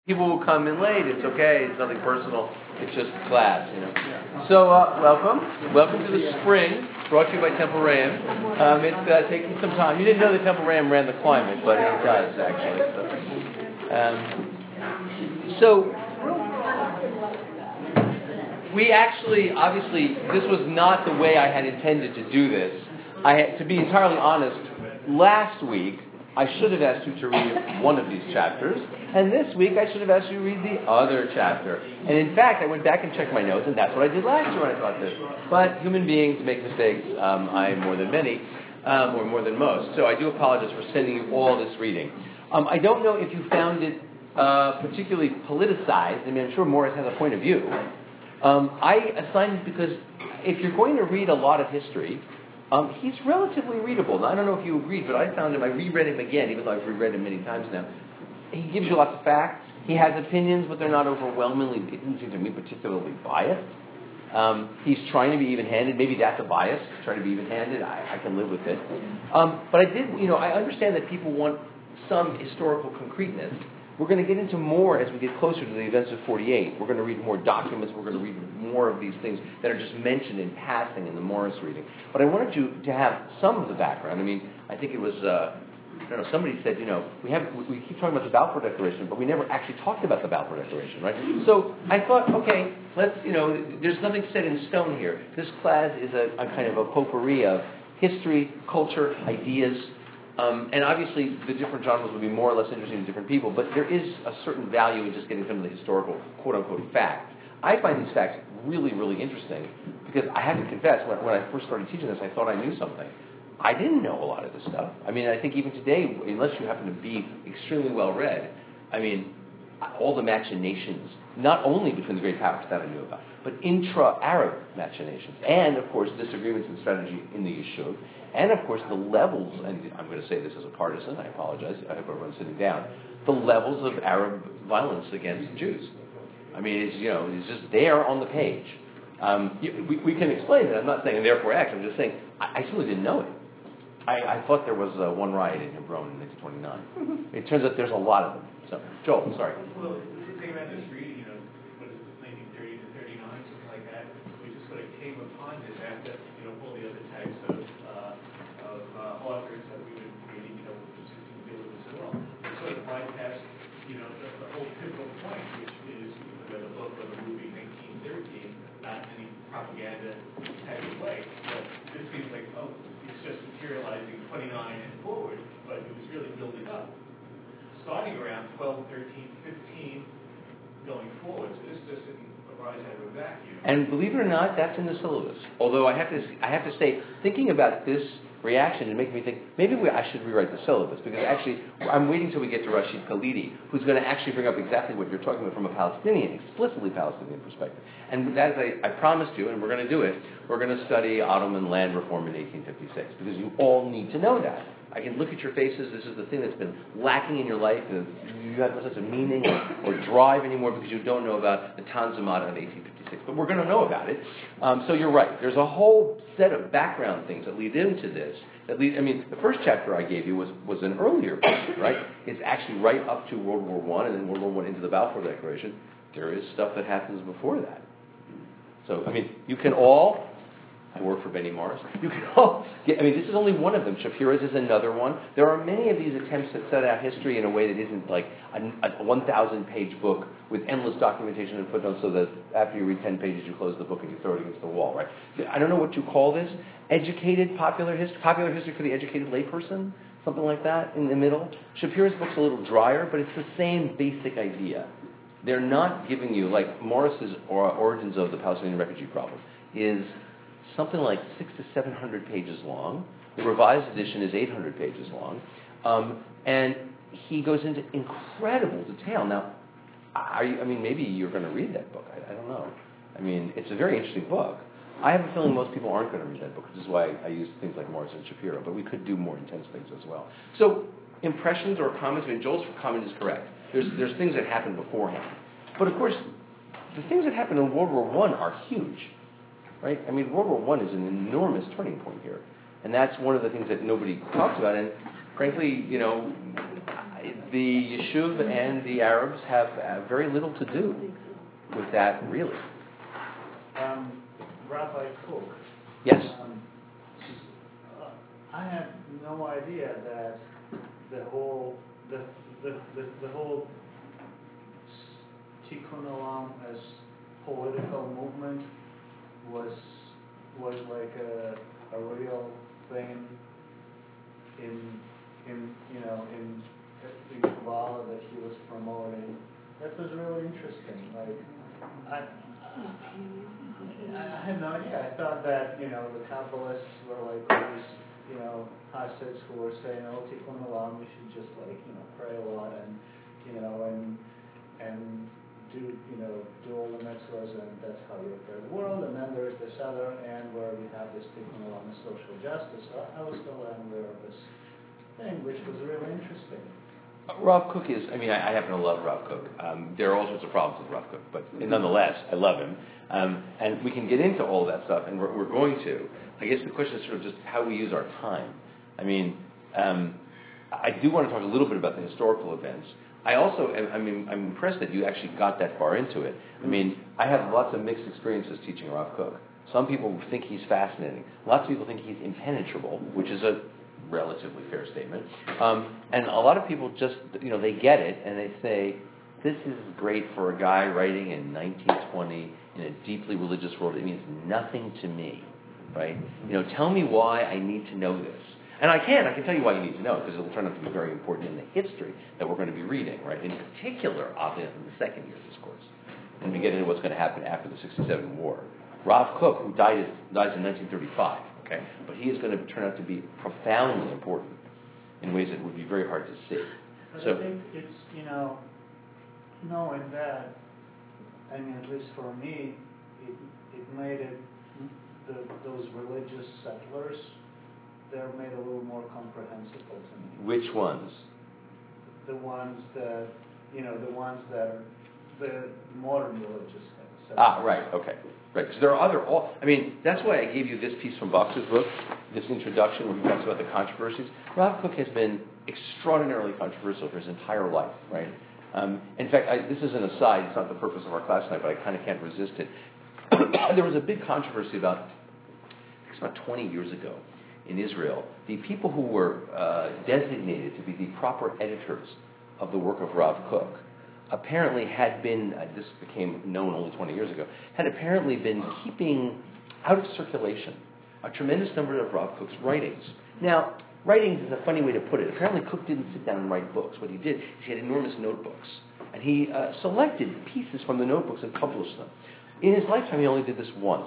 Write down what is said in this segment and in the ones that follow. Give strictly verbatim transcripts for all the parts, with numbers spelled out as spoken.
People will come in late. It's okay. It's nothing personal. It's just class, you know. So, uh, welcome. Welcome to the spring, brought to you by Temple Ram. Um, it's uh, taking some time. You didn't know that Temple Ram ran the climate, but it does, actually. So, um, so we actually, obviously, this was not the way I had intended to do this. I had, to be entirely honest, last week, I should have asked you to read one of these chapters, and this week I should have asked you to read the other chapter. And in fact, I went back and checked my notes, and that's what I did last year when I taught this. But human beings make mistakes. Um, I more than many, um, or more than most. So I do apologize for sending you all this reading. Um, I don't know if you found it uh, particularly politicized. I mean, I'm sure Morris has a point of view. Um, I assigned it because if you're going to read a lot of history, Um, he's relatively readable. Now, I don't know if you agreed, but I found him, I reread him again, even though I've reread him many times now. He gives you lots of facts. He has opinions, but they're not overwhelmingly, it doesn't seem to me, particularly biased. Um, he's trying to be even-handed. Maybe that's a bias, trying to be even-handed. I, I can live with it. Um, but I did, you know, I understand that people want some historical concreteness. We're going to get into more as we get closer to the events of forty-eight. We're going to read more documents. We're going to read more of these things that are just mentioned in passing in the Morris reading. But I wanted you to have some of the background. I mean, I think it was, uh, I don't know, somebody said, you know, we have we keep talking about the Balfour Declaration, but we never actually talked about the Balfour Declaration, right? So I thought, okay, let's, you know, there's nothing set in stone here. This class is a, a kind of a potpourri of history, culture, ideas. Um, and obviously, the different genres will be more or less interesting to different people, but there is a certain value in just getting some of the historical, quote-unquote, facts. I find these facts really, really interesting because I have to confess, when, when I first started teaching this, I thought I knew something. I didn't know a lot of this stuff. I mean, I think even today, unless you happen to be extremely well-read, I mean, all the machinations, not only between the great powers that I knew about, but intra-Arab machinations, and, of course, disagreements in strategy in the Yishuv, and, of course, the levels, and I'm going to say this as a partisan, I apologize, I hope everyone's sitting down, the levels of Arab violence against Jews. I mean, it's, you know, it's just there on the page. Um, you, we, we can explain it. I'm not saying therefore act. I'm just saying I, I simply didn't know it. I, I thought there was uh, one riot in Hebron in nineteen twenty-nine. It turns out there's a lot of them. So, Joel, sorry. Well, the thing about this reading, you know, what is it, nineteen thirty to thirty-nine, something like that, we just sort of came upon this after, you know, all the other types of, uh, of uh, authors that we were reading, you know, just to deal with this at all. We sort of bypassed, you know, the, the whole pivotal point, which is the, the book or the movie nineteen thirteen, not in any propaganda type of way. But this seems like, oh, it's just materializing twenty-nine and forward, but it was really building up. Starting around twelve, thirteen, fifteen, going forward. So this just didn't arise out of a vacuum. And believe it or not, that's in the syllabus. Although I have to, I have to say, thinking about this reaction, it makes me think maybe we, I should rewrite the syllabus because actually I'm waiting till we get to Rashid Khalidi, who's going to actually bring up exactly what you're talking about from a Palestinian, explicitly Palestinian perspective. And as I, I promised you, and we're going to do it, we're going to study Ottoman land reform in eighteen fifty-six because you all need to know that. I can look at your faces. This is the thing that's been lacking in your life. You have no sense of meaning or, or drive anymore because you don't know about the Tanzimat of eighteen fifty-six. But we're going to know about it. Um, so you're right. There's a whole set of background things that lead into this. That lead, I mean, the first chapter I gave you was, was an earlier period, right? It's actually right up to World War One and then World War One into the Balfour Declaration. There is stuff that happens before that. So, I mean, you can all... I work for Benny Morris. You can all get, I mean, this is only one of them. Shapira's is another one. There are many of these attempts to set out history in a way that isn't like a, a one thousand page book with endless documentation and footnotes so that after you read ten pages, you close the book and you throw it against the wall, right? I don't know what you call this. Educated popular history, popular history for the educated layperson, something like that in the middle. Shapira's book's a little drier, but it's the same basic idea. They're not giving you, like Morris's or Origins of the Palestinian Refugee Problem is something like six to seven hundred pages long. The revised edition is eight hundred pages long, um, and he goes into incredible detail. Now, are you, I mean, maybe you're going to read that book. I, I don't know. I mean, it's a very interesting book. I have a feeling most people aren't going to read that book, which is why I use things like Morris and Shapiro. But we could do more intense things as well. So, impressions or comments. I mean, Joel's comment is correct. There's there's things that happened beforehand, but of course, the things that happened in World War One are huge. Right? I mean, World War One is an enormous turning point here. And that's one of the things that nobody talks about. And frankly, you know, the Yishuv and the Arabs have uh, very little to do with that, really. Um, Rabbi Kook. Yes. Um, uh, I had no idea that the whole the the the, the whole Tikkun Olam as political movement was was like a a real thing in in you know in in Kabbalah that he was promoting. That was really interesting. Like I. I had no idea. I thought that, you know, the Kabbalists were like all these, you know, Hasids who were saying, oh, Tikkun Olam, we should just like, you know, pray a lot and, you know, and and do, you know, do all the mitzvahs, and that's how you repair the world. And then there's this other end where we have this Tikkun Olam, the social justice. So I was still unaware of this thing, which was really interesting. Rav Kook is, I mean, I, I happen to love Rav Kook. Um, there are all sorts of problems with Rav Kook, but nonetheless, I love him. Um, and we can get into all of that stuff, and we're, we're going to. I guess the question is sort of just how we use our time. I mean, um, I do want to talk a little bit about the historical events. I also, I mean, I'm impressed that you actually got that far into it. I mean, I have lots of mixed experiences teaching Rav Kook. Some people think he's fascinating. Lots of people think he's impenetrable, which is a relatively fair statement. Um, and a lot of people just, you know, they get it and they say, this is great for a guy writing in nineteen twenty in a deeply religious world. It means nothing to me, right? You know, tell me why I need to know this. And I can. I can tell you why you need to know it, because it'll turn out to be very important in the history that we're going to be reading, right? In particular, oddly enough, in the second year of this course. And we get into what's going to happen after the sixty-seven war. Rav Kook, who died is, dies in nineteen thirty-five, okay? But he is going to turn out to be profoundly important in ways that would be very hard to see. But So, I think it's, you know, knowing that, I mean, at least for me, it it made it, the, those religious settlers, they're made a little more comprehensible to me. which ones? The ones that, you know, the ones that are the modern religious settlers. Ah, right, okay. Right, because there are other, all, I mean, that's why I gave you this piece from Boxer's book, this introduction where he talks about the controversies. Rav Kook has been extraordinarily controversial for his entire life, right? Um, in fact, I, this is an aside, it's not the purpose of our class tonight, but I kind of can't resist it. There was a big controversy about, I think it's about twenty years ago in Israel. The people who were uh, designated to be the proper editors of the work of Rav Kook apparently had been, uh, this became known only twenty years ago, had apparently been keeping out of circulation a tremendous number of Rav Kook's writings. Now, writings is a funny way to put it. Apparently Kook didn't sit down and write books. What he did is he had enormous notebooks, and he uh, selected pieces from the notebooks and published them. In his lifetime, he only did this once.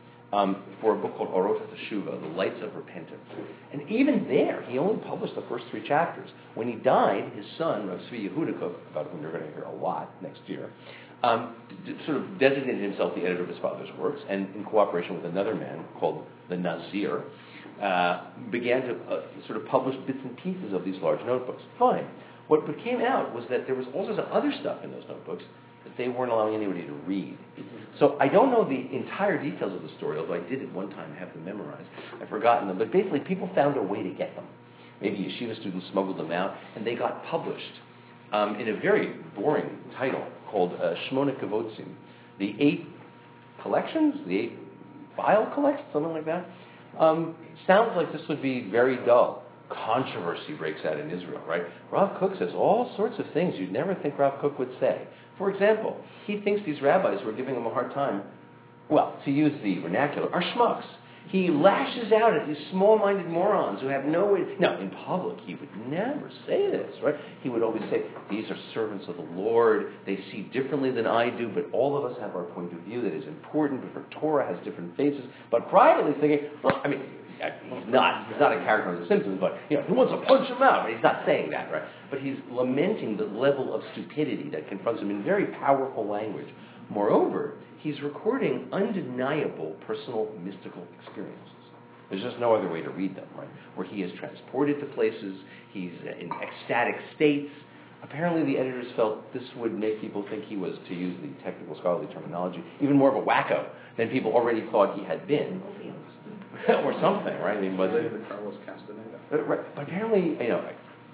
Um, for a book called Orot HaTeshuva, The Lights of Repentance. And even there, he only published the first three chapters. When he died, his son, Rav Tzvi Yehuda Kook, about whom you're going to hear a lot next year, um, d- sort of designated himself the editor of his father's works, and in cooperation with another man called the Nazir, uh, began to uh, sort of publish bits and pieces of these large notebooks. Fine. What came out was that there was all sorts of other stuff in those notebooks that they weren't allowing anybody to read. So I don't know the entire details of the story, although I did at one time have them memorized. I've forgotten them. But basically, people found a way to get them. Maybe yeshiva students smuggled them out, and they got published um, in a very boring title called uh, Shmona Kavotzim, the eight collections, the eight file collections, something like that. Um, sounds like this would be very dull. Controversy breaks out in Israel, right? Rav Kook says all sorts of things you'd never think Rav Kook would say. For example, he thinks these rabbis who are giving him a hard time, well, to use the vernacular, are schmucks. He lashes out at these small-minded morons who have no way... Now, in public, he would never say this, right? He would always say, these are servants of the Lord. They see differently than I do, but all of us have our point of view that is important. Different Torah has different faces. But privately thinking, well, I mean... He's not, he's not a character on The Simpsons, but you know, he wants to punch him out. He's not saying that, right? But he's lamenting the level of stupidity that confronts him in very powerful language. Moreover, he's recording undeniable personal mystical experiences. There's just no other way to read them, right? Where he is transported to places, he's in ecstatic states. Apparently the editors felt this would make people think he was, to use the technical scholarly terminology, even more of a wacko than people already thought he had been. Or something, right? I mean, was it? Carlos Castaneda. Uh, right. But apparently, you know,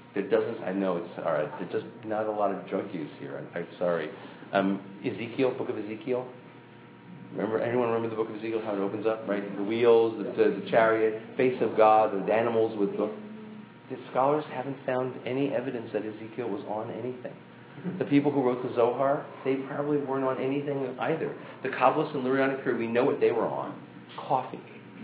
there doesn't, I know it's, all right, there's just not a lot of drug use here, and I'm sorry. Um, Ezekiel, book of Ezekiel. Remember, anyone remember the book of Ezekiel, how it opens up, right? The wheels, the, the, the chariot, face of God, the animals with the... The scholars haven't found any evidence that Ezekiel was on anything. The people who wrote the Zohar, they probably weren't on anything either. The Kabbalists and Lurianic period, we know what they were on. Coffee.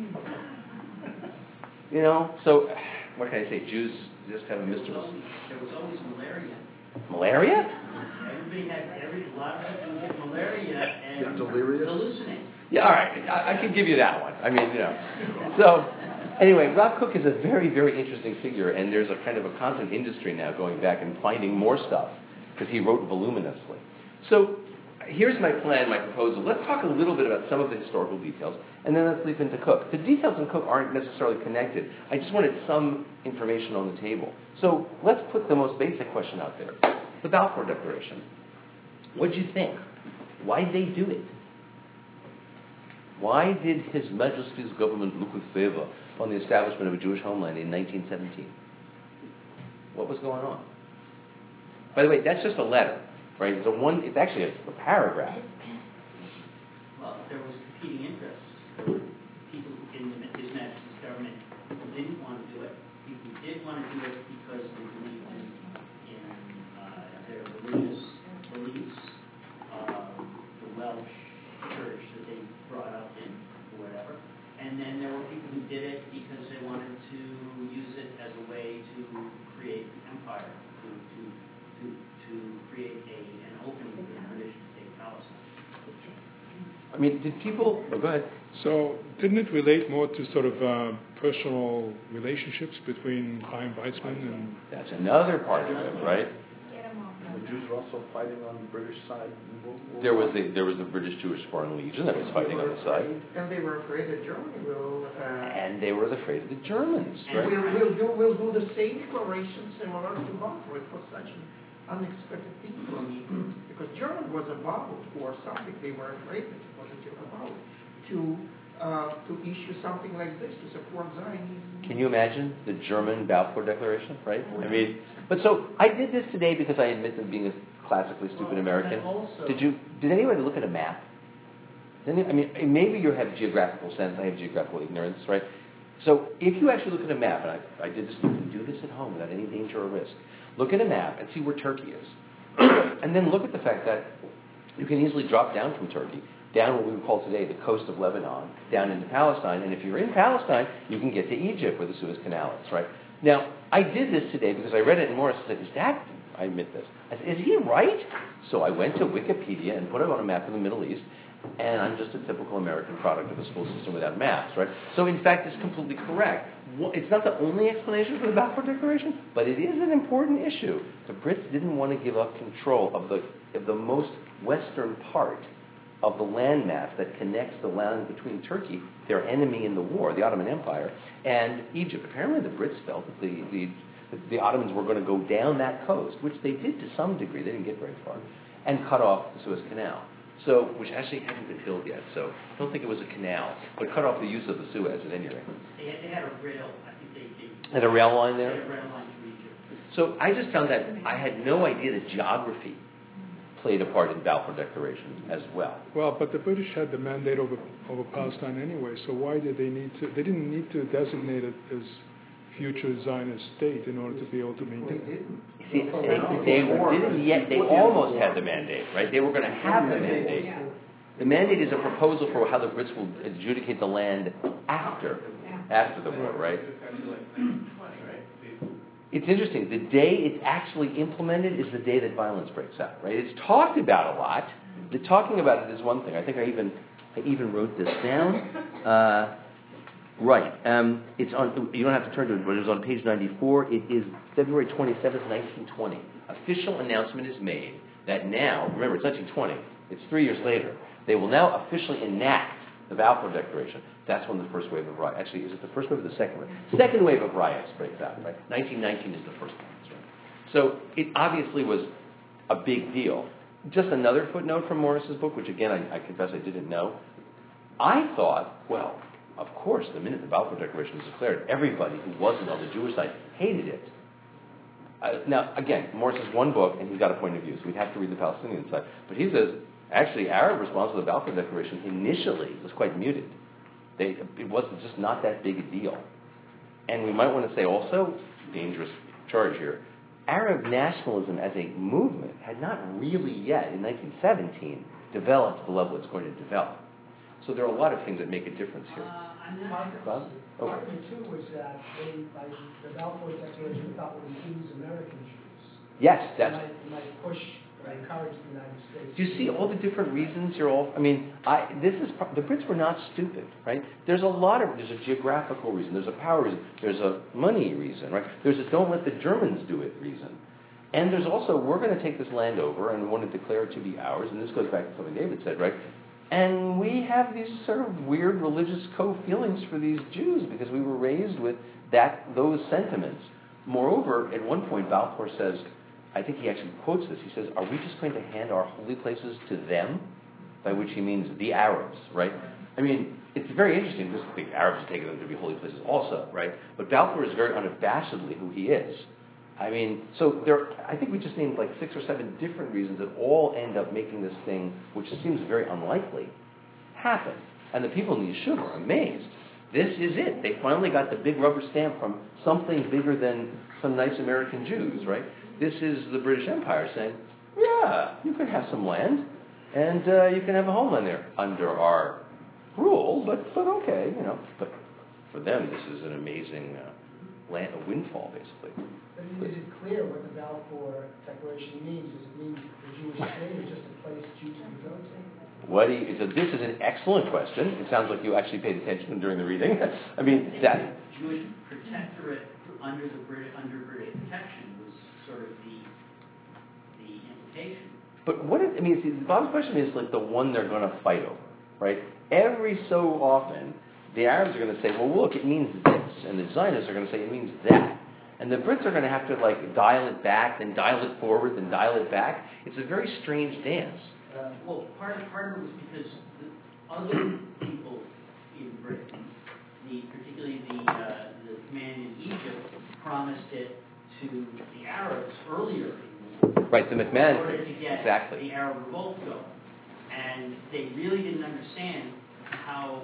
You know, so what can I say? Jews just have a mistress. There was always, there was always malaria. Malaria? Everybody had, every, a lot of people get malaria and Yeah, delirious. hallucinate. Yeah, all right. I, I can give you that one. I mean, you know. So, anyway, Rav Kook is a very, very interesting figure, and there's a kind of a constant industry now going back and finding more stuff, because he wrote voluminously. So, here's my plan, my proposal. Let's talk a little bit about some of the historical details, and then let's leap into Kook. The details in Kook aren't necessarily connected. I just wanted some information on the table. So, let's put the most basic question out there. The Balfour Declaration. What did you think? Why did they do it? Why did His Majesty's government look with favor on the establishment of a Jewish homeland in nineteen seventeen? What was going on? By the way, that's just a letter, right? It's a one. It's actually a, a paragraph. Well, there was competing interests. People in the, His Majesty's government who didn't want to do it. People who did want to do it because they believed in, in uh, their religious beliefs. Uh, the Welsh church that they brought up in, or whatever. And then there were people who did it because they wanted to use it as a way to create empire, to to to, to create a, an opening for the British to take Palestine. I mean, did people... Oh, go ahead. So didn't it relate more to sort of uh, personal relationships between Chaim Weizmann and... That's another part of it, right? The Jews were also fighting on the British side. in World War There was One. the there was the British Jewish Foreign Legion that was fighting on the side. And they were afraid that Germany will. Uh, And they were afraid of the Germans, and right? we'll, we'll do we'll do the same declaration similar to Balfour. It was such an unexpected thing for me because Germany was about or something. They were afraid that it was about to uh, to issue something like this to support Zionism. Can you imagine the German Balfour Declaration, right? I mean, but so I did this today because I admit to being a classically stupid American. Also, Did you? Did anybody look at a map? Did any, I mean, maybe you have geographical sense. I have geographical ignorance, right? So if you actually look at a map, and I, I did this, you can do this at home without any danger or risk. Look at a map and see where Turkey is, and then look at the fact that you can easily drop down from Turkey, down what we would call today the coast of Lebanon, down into Palestine, and if you're in Palestine, you can get to Egypt where the Suez Canal is, right? Now, I did this today because I read it in Morris and said, is that, I admit this, I said, is he right? So I went to Wikipedia and put it on a map of the Middle East, and I'm just a typical American product of a school system without maps, right? So in fact, it's completely correct. It's not the only explanation for the Balfour Declaration, but it is an important issue. The Brits didn't want to give up control of the, of the most western part of the landmass that connects the land between Turkey, their enemy in the war, the Ottoman Empire, and Egypt. Apparently the Brits felt that the, the, the Ottomans were going to go down that coast, which they did to some degree, they didn't get very far, and cut off the Suez Canal. So, which actually hadn't been built yet, so I don't think it was a canal, but cut off the use of the Suez at any rate. they had, they had a rail. I think they, they Had a rail line they there? had a rail line to Egypt. So I just found that I had no idea that geography played a part in Balfour Declaration as well. Well, but the British had the mandate over over Palestine anyway, so why did they need to... They didn't need to designate it as future Zionist state in order to be able to maintain it. See, they, they didn't yet, they almost had the mandate, right? They were going to have the mandate. The mandate is a proposal for how the Brits will adjudicate the land after, after the war, right? It's interesting. The day it's actually implemented is the day that violence breaks out, right? It's talked about a lot. The talking about it is one thing. I think I even, I even wrote this down. Uh, Right. Um, it's on. You don't have to turn to it, but it was on page ninety-four. It is February twenty-seventh, nineteen twenty. Official announcement is made that now, remember, it's nineteen twenty. It's three years later. They will now officially enact the Balfour Declaration. That's when the first wave of riots. Actually, is it the first wave or the second wave? Second wave of riots breaks out. Right. nineteen nineteen is the first one. Right? So it obviously was a big deal. Just another footnote from Morris's book, which again I, I confess I didn't know. I thought, well. Of course, the minute the Balfour Declaration was declared, everybody who wasn't on the Jewish side hated it. Uh, now, again, Morris has one book, and he's got a point of view, so we'd have to read the Palestinian side. But he says, actually, Arab response to the Balfour Declaration initially was quite muted. They, it was just not that big a deal. And we might want to say also, dangerous charge here, Arab nationalism as a movement had not really yet, in nineteen seventeen, developed to the level it's going to develop. So there are a lot of things that make a difference here. Uh, I'm not Part sure. Bob? Oh. part of it too was that they, by the Balfour Declaration, thought would infuse American Jews. Yes, It that's... might, it might push or encourage the United States. Do you see all the different reasons you're all... I mean, I, this is... The Brits were not stupid, right? There's a lot of... There's a geographical reason. There's a power reason. There's a money reason, right? There's a don't let the Germans do it reason. And there's also, we're going to take this land over and we want to declare it to be ours. And this goes back to something David said, right? And we have these sort of weird religious co-feelings for these Jews because we were raised with that those sentiments. Moreover, at one point, Balfour says, I think he actually quotes this, he says, are we just going to hand our holy places to them? By which he means the Arabs, right? I mean, it's very interesting because the Arabs have taken them to be holy places also, right? But Balfour is very unabashedly who he is. I mean, so there, I think we just named like six or seven different reasons that all end up making this thing, which seems very unlikely, happen. And the people in the yeshiva are amazed. This is it. They finally got the big rubber stamp from something bigger than some nice American Jews, right? This is the British Empire saying, yeah, you can have some land, and uh, you can have a homeland there under our rule, but, but okay, you know. But for them, this is an amazing uh, land, a windfall, basically. But is it clear what the Balfour Declaration means? Does it mean the Jewish state is just a place Jews can go to? What do you, so this is an excellent question. It sounds like you actually paid attention during the reading. I mean, that... Jewish protectorate under the British, under British protection was sort of the, the implication. But what is, I mean, see, Bob's question is like the one they're going to fight over, right? Every so often, the Arabs are going to say, well, look, it means this. And the Zionists are going to say, it means that. And the Brits are going to have to, like, dial it back, then dial it forward, then dial it back. It's a very strange dance. Uh, well, part, part of it was because the other people in Britain, the, particularly the, uh, the command in Egypt, promised it to the Arabs earlier in the war. Right, the McMahon in order to get exactly. the Arab revolt going. And they really didn't understand how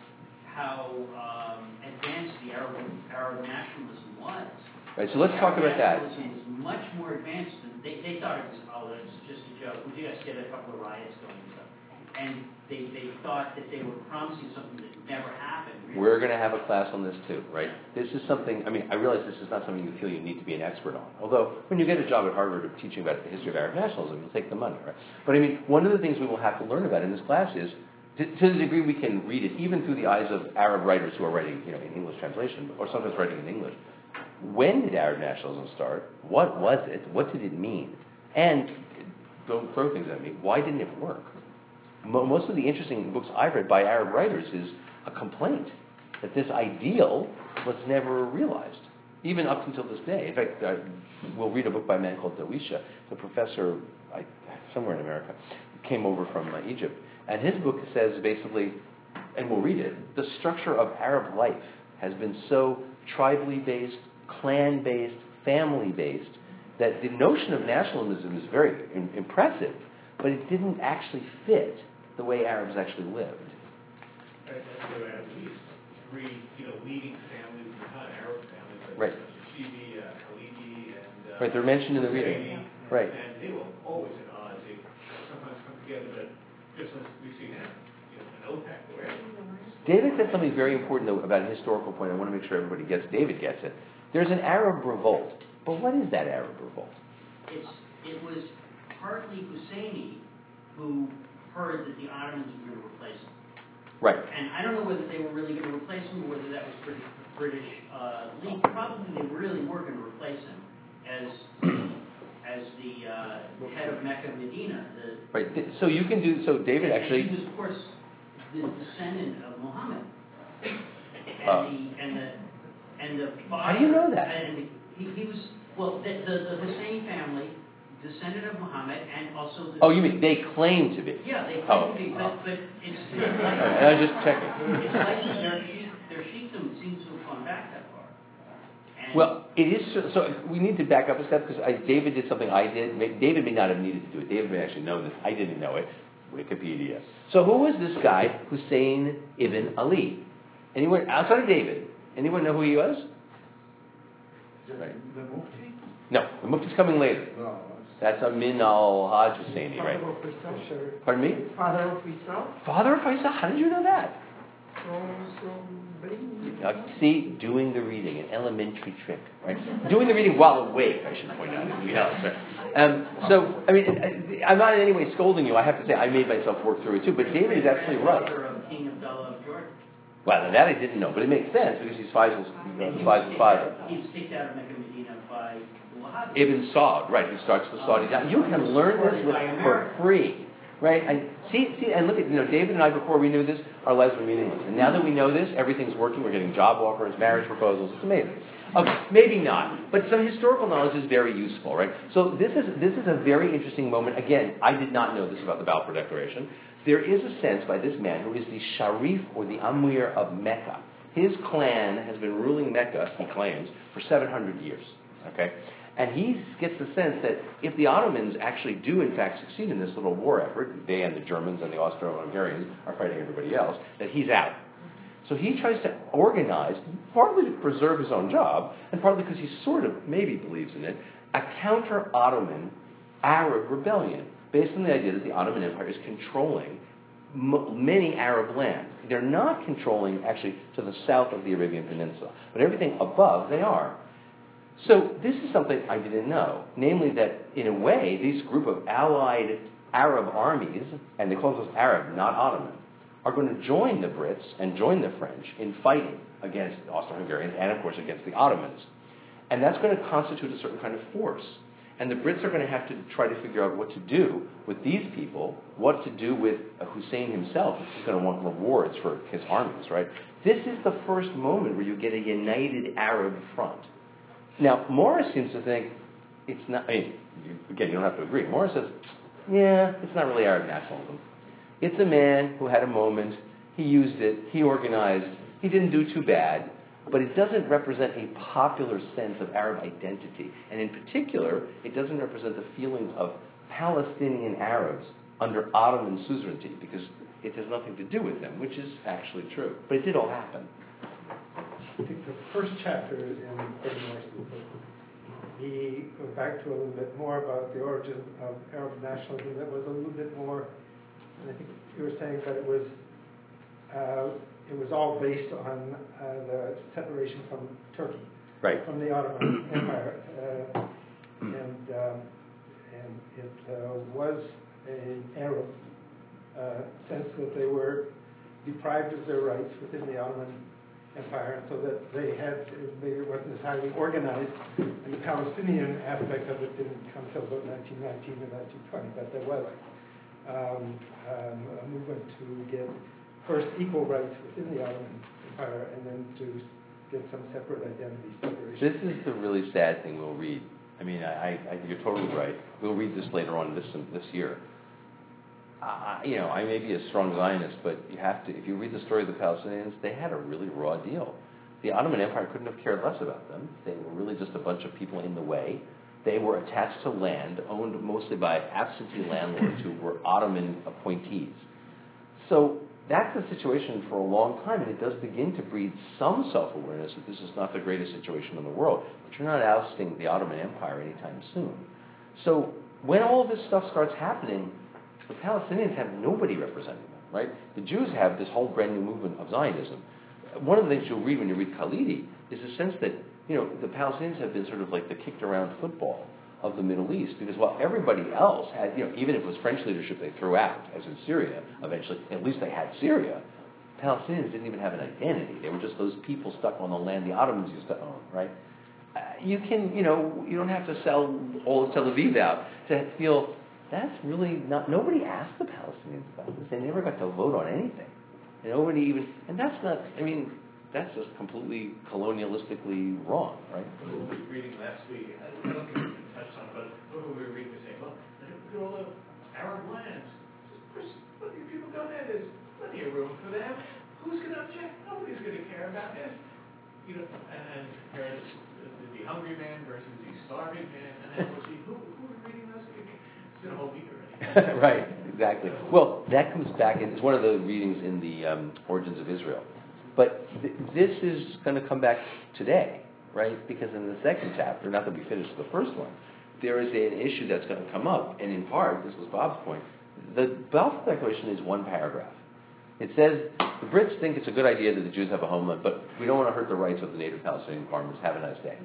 how um, advanced the Arab, Arab nationalism was. Right, so let's talk about that. Nationalism was much more advanced than they, they thought it was. Oh, it's just a joke. We just get a couple of riots going and stuff, and they, they thought that they were promising something that never happened. Really. We're going to have a class on this too, right? This is something. I mean, I realize this is not something you feel you need to be an expert on. Although, when you get a job at Harvard of teaching about the history of Arab nationalism, you'll take the money, right? But I mean, one of the things we will have to learn about in this class is, to, to the degree we can read it, even through the eyes of Arab writers who are writing, you know, in English translation, or sometimes writing in English. When did Arab nationalism start? What was it? What did it mean? And don't throw things at me. Why didn't it work? Mo- most of the interesting books I've read by Arab writers is a complaint that this ideal was never realized, even up until this day. In fact, uh, we'll read a book by a man called Dawisha, the professor I, somewhere in America, came over from uh, Egypt. And his book says basically, and we'll read it, the structure of Arab life has been so tribally based, clan-based, family-based, that the notion of nationalism is very im- impressive, but it didn't actually fit the way Arabs actually lived. Right, that's the way at least three, you know, leading families, not Arab families, but Right. Shibi, uh, Khalidi, and uh, Right, they're mentioned in the reading. Husseini, Right. And they were always at odds. They sometimes come together, but just as we see now, you know, an OPEC, where David said something very important though, about a historical point. I want to make sure everybody gets. David gets it. There's an Arab revolt, but what is that Arab revolt? It's, it was partly Husseini who heard that the Ottomans were going to replace him. Right. And I don't know whether they were really going to replace him or whether that was British, British uh, leak. Probably they really were going to replace him as as the uh, head of Mecca and Medina. The, Right. So you can do. So David and actually. he was, of course, the descendant of Muhammad. And Uh, the and the and the father. How do you know that? And the, he, he was well. The, the the Hussein family, descendant of Muhammad, and also. The, Oh, you mean they claim to be? Yeah, they claim Oh. to be, but, Oh. but it's, it's All like, right, I was just checking. it's like their, sheik- their sheikdom seems to have gone back that far. And And Well, it is, so, so we need to back up a step, because David did something I did. May- David may not have needed to do it. David may actually know this. I didn't know it. Wikipedia. So who was this guy, Hussein ibn Ali? Anyone, outside of David, anyone know who he was? Right. The Mufti? No, the Mufti's coming later. No. That's Amin al-Hajj Husseini, right? Father of Faisal. Pardon me? Father of Faisal. Father of Faisal? How did you know that? From, from Bring. Now, see, doing the reading, an elementary trick, right? Doing the reading while awake, I should point out. If you know, right? um, so, I mean, I'm not in any way scolding you. I have to say, I made myself work through it too. But David is absolutely right. Father of King Abdullah of Jordan. Well, that I didn't know, but it makes sense because he's Faisal's, And uh, he was Faisal's kicked father. out- He was kicked out of Mecca Medina by the Wahhabis. Ibn Saud, right, who starts the Saudi down. You can learn this with, for free, right? And see, see, and look at, you know, David and I, before we knew this, our lives were meaningless. And now that we know this, everything's working. We're getting job offers, marriage proposals. It's amazing. Okay, maybe not, but some historical knowledge is very useful, right? So this is this is a very interesting moment. Again, I did not know this about the Balfour Declaration. There is a sense by this man who is the Sharif or the Amir of Mecca. His clan has been ruling Mecca, he claims, for seven hundred years. Okay? And he gets the sense that if the Ottomans actually do, in fact, succeed in this little war effort, they and the Germans and the Austro-Hungarians are fighting everybody else, that he's out. So he tries to organize, partly to preserve his own job, and partly because he sort of maybe believes in it, a counter-Ottoman Arab rebellion, based on the idea that the Ottoman Empire is controlling m- many Arab lands. They're not controlling, actually, to the south of the Arabian Peninsula, but everything above they are. So this is something I didn't know, namely that, in a way, this group of allied Arab armies, and they call themselves Arab, not Ottoman, are going to join the Brits and join the French in fighting against the Austro-Hungarians and, of course, against the Ottomans. And that's going to constitute a certain kind of force. And the Brits are going to have to try to figure out what to do with these people, what to do with uh, Hussein himself, if he's going to want rewards for his armies, right? This is the first moment where you get a united Arab front. Now, Morris seems to think it's not, I mean, you, again, you don't have to agree. Morris says, yeah, it's not really Arab nationalism. It's a man who had a moment, he used it, he organized, he didn't do too bad, but it doesn't represent a popular sense of Arab identity. And in particular, it doesn't represent the feelings of Palestinian Arabs under Ottoman suzerainty, because it has nothing to do with them, which is actually true. But it did all happen. I think the first chapter in Freddie Morris's book, he goes back to a little bit more about the origin of Arab nationalism. That was a little bit more, and I think you were saying that it was uh, it was all based on uh, the separation from Turkey, Right. from the Ottoman Empire, uh, and um, and it uh, was an Arab uh, sense that they were deprived of their rights within the Ottoman Empire, and so that they had, they wasn't as highly organized, and the Palestinian aspect of it didn't come till about nineteen nineteen or nineteen twenty, but there was um, um, a movement to get first equal rights within the Ottoman Empire, and then to get some separate identity separation. This is the really sad thing we'll read. I mean, I, I, you're totally right. We'll read this later on this this year. Uh, you know, I may be a strong Zionist, but you have to, if you read the story of the Palestinians, they had a really raw deal. The Ottoman Empire couldn't have cared less about them. They were really just a bunch of people in the way. They were attached to land owned mostly by absentee landlords who were Ottoman appointees. So that's the situation for a long time, and it does begin to breed some self-awareness that this is not the greatest situation in the world, but you're not ousting the Ottoman Empire anytime soon. So when all this stuff starts happening, the Palestinians have nobody representing them, right? The Jews have this whole brand new movement of Zionism. One of the things you'll read when you read Khalidi is the sense that, you know, the Palestinians have been sort of like the kicked around football of the Middle East, because while everybody else had, you know, even if it was French leadership they threw out, as in Syria, eventually, at least they had Syria, Palestinians didn't even have an identity. They were just those people stuck on the land the Ottomans used to own, right? Uh, you can, you know, you don't have to sell all of Tel Aviv out to feel that's really not, nobody asked the Palestinians about this. They never got to vote on anything. And nobody even, and that's not, I mean, that's just completely colonialistically wrong, right? We were reading last week, I don't think we even touched on it, but what we were reading was saying, well, look at all the Arab lands. Just plenty of people go there, there's plenty of room for them. Who's going to object? Nobody's going to care about this. you know, and there's the, the hungry man versus the starving man, and then we'll see who, who is reading this? It's been a whole week already. Right, exactly. Well, that comes back, and it's one of the readings in the um, Origins of Israel. But th- this is going to come back today, right? Because in the second chapter, not that we finished the first one, there is an issue that's going to come up, and in part, this was Bob's point, the Balfour Declaration is one paragraph. It says, the Brits think it's a good idea that the Jews have a homeland, but we don't want to hurt the rights of the native Palestinian farmers. Have a nice day.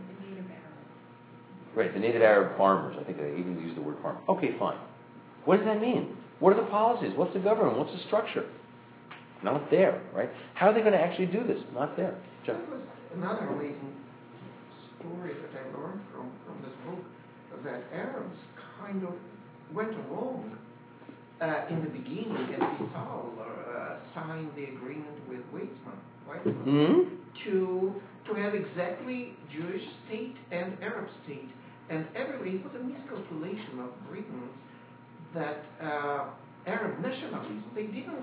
Right, the native Arab farmers. I think they even use the word farm. Okay, fine. What does that mean? What are the policies? What's the government? What's the structure? Not there, right? How are they going to actually do this? Not there. Jeff? That was another amazing story that I learned from, from this book, that Arabs kind of went along uh, in the beginning, and Bissau uh, signed the agreement with Weizmann, Weizmann Mm-hmm. to to have exactly Jewish state and Arab state. And everybody, it was a miscalculation of Britons that uh, Arab nationalism, they didn't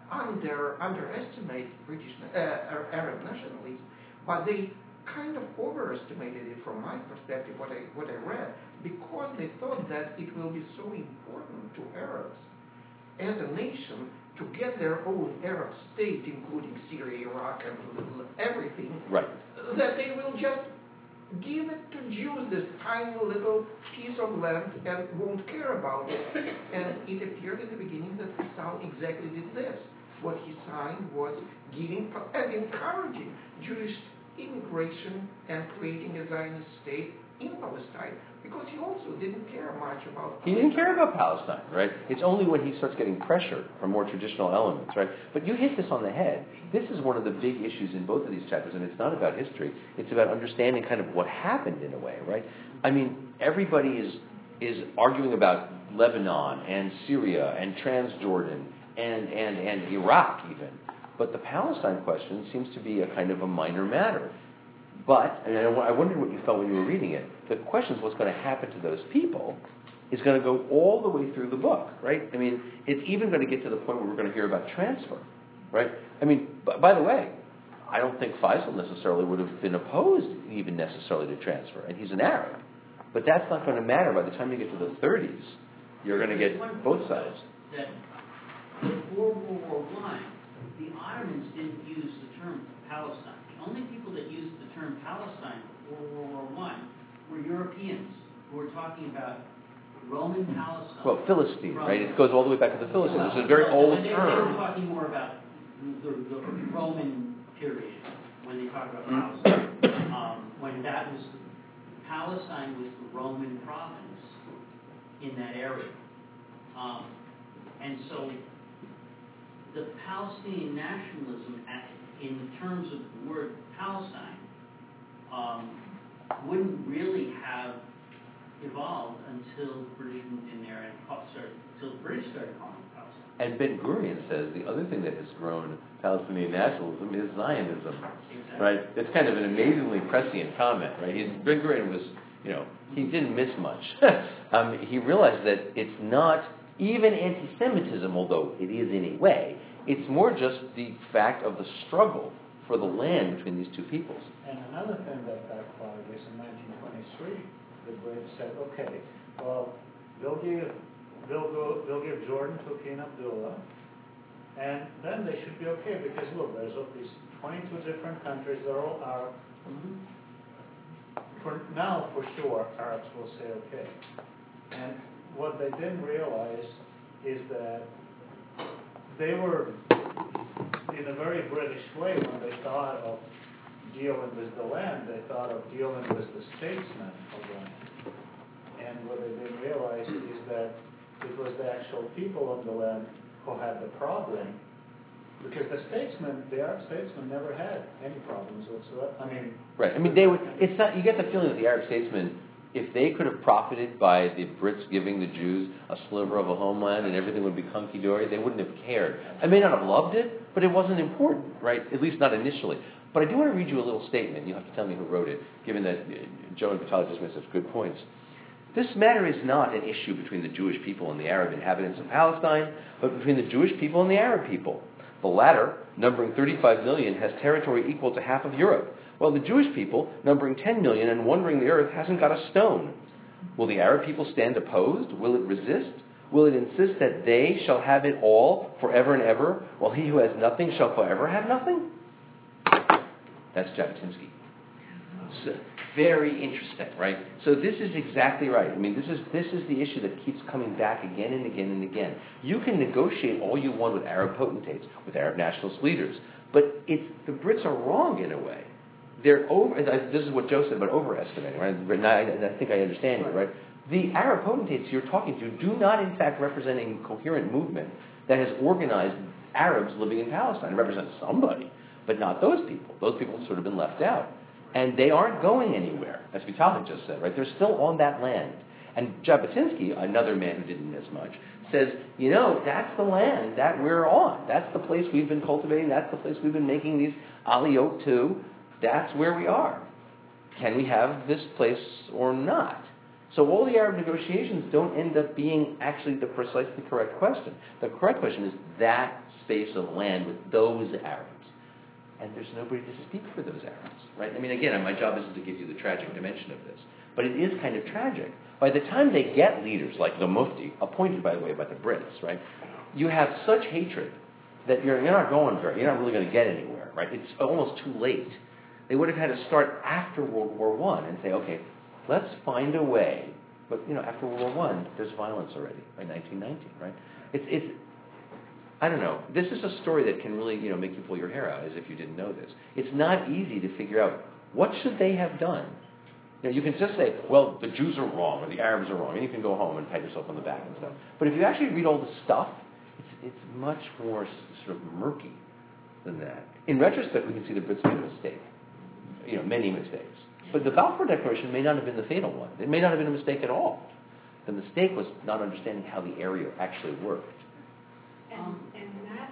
under underestimate British uh, Arab nationalism, but they kind of overestimated it from my perspective, what I what I read, because they thought that it will be so important to Arabs as a nation to get their own Arab state, including Syria, Iraq, and everything, Right. that they will just give it to Jews, this tiny little piece of land, and won't care about it. And it appeared in the beginning that Bissau exactly did this. What he signed was giving and encouraging Jewish immigration and creating a Zionist state in Palestine, because he also didn't care much about He didn't care about Palestine, right? It's only when he starts getting pressure from more traditional elements, right? But you hit this on the head. This is one of the big issues in both of these chapters, and it's not about history. It's about understanding kind of what happened in a way, right? I mean, everybody is is arguing about Lebanon and Syria and Transjordan and, and, and Iraq even. But the Palestine question seems to be a kind of a minor matter. But, and I wondered what you felt when you were reading it, the question is what's going to happen to those people is going to go all the way through the book, right? I mean, it's even going to get to the point where we're going to hear about transfer, right? I mean, b- by the way, I don't think Faisal necessarily would have been opposed even necessarily to transfer, and he's an Arab. But that's not going to matter. By the time you get to the thirties, you're going to get both sides. That before World War One, the Ottomans didn't use the term Palestine. The only people that used the term Palestine before World War One were Europeans who were talking about Roman Palestine. Well, Philistine, right? It goes all the way back to the Philistines. It's a very well, old they, term. They were talking more about the, the Roman period when they talk about Palestine. um, when that was, Palestine was the Roman province in that area. Um, and so the Palestinian nationalism, at, in terms of the word Palestine, um, wouldn't really have evolved until the British moved in there and started, until the British started calling it Palestine. And Ben Gurion says the other thing that has grown Palestinian nationalism is Zionism, Exactly. right? It's kind of an amazingly prescient comment, right? He's, Ben Gurion was, you know, he didn't miss much. um, he realized that it's not even anti-Semitism, although it is in a way. It's more just the fact of the struggle for the land between these two peoples. And another thing that backfired is in nineteen twenty-three, the Brits said, okay, well, we'll give, we'll go, we'll give Jordan to King Abdullah, and then they should be okay, because look, there's all these twenty-two different countries, they're all Arab. For now, for sure, Arabs will say okay. And what they didn't realize is that they were, in a very British way, when they thought of dealing with the land, they thought of dealing with the statesmen of the land. And what they didn't realize is that it was the actual people of the land who had the problem, because the statesmen, the Arab statesmen, never had any problems whatsoever. I mean, right. I mean, they would. It's not. You get the feeling that the Arab statesmen, if they could have profited by the Brits giving the Jews a sliver of a homeland and everything would be hunky-dory, they wouldn't have cared. I may not have loved it, but it wasn't important, right? At least not initially. But I do want to read you a little statement. You'll have to tell me who wrote it, given that Joe and Vitaly just made such good points. This matter is not an issue between the Jewish people and the Arab inhabitants of Palestine, but between the Jewish people and the Arab people. The latter, numbering thirty-five million, has territory equal to half of Europe, Well, the Jewish people, numbering ten million and wandering the earth, hasn't got a stone. Will the Arab people stand opposed? Will it resist? Will it insist that they shall have it all forever and ever, while he who has nothing shall forever have nothing? That's Jabotinsky. So, very interesting, right? So this is exactly right. I mean, this is this is the issue that keeps coming back again and again and again. You can negotiate all you want with Arab potentates, with Arab nationalist leaders, but it's the Brits are wrong in a way. They're over. This is what Joe said about overestimating, right? And I, and I think I understand you, right? The Arab potentates you're talking to do not, in fact, represent a coherent movement that has organized Arabs living in Palestine. It represents somebody, but not those people. Those people have sort of been left out. And they aren't going anywhere, as Vitalik just said, right? They're still on that land. And Jabotinsky, another man who didn't miss much, says, you know, that's the land that we're on. That's the place we've been cultivating. That's the place we've been making these aliyot to. That's where we are. Can we have this place or not? So all the Arab negotiations don't end up being actually the precisely correct question. The correct question is that space of land with those Arabs. And there's nobody to speak for those Arabs, right? I mean, again, my job isn't to give you the tragic dimension of this, but it is kind of tragic. By the time they get leaders like the Mufti, appointed, by the way, by the Brits, right, you have such hatred that you're, you're not going very, you're not really going to get anywhere, right? It's almost too late. They would have had to start after World War One and say, okay, let's find a way. But, you know, after World War One, there's violence already by nineteen nineteen, right? It's, it's, I don't know. This is a story that can really, you know, make you pull your hair out as if you didn't know this. It's not easy to figure out what should they have done. You know, you can just say, well, the Jews are wrong or the Arabs are wrong, and you can go home and pat yourself on the back and stuff. But if you actually read all the stuff, it's, it's much more s- sort of murky than that. In retrospect, we can see the Brits made a mistake. You know, many mistakes. But the Balfour Declaration may not have been the fatal one. It may not have been a mistake at all. The mistake was not understanding how the area actually worked. And, and that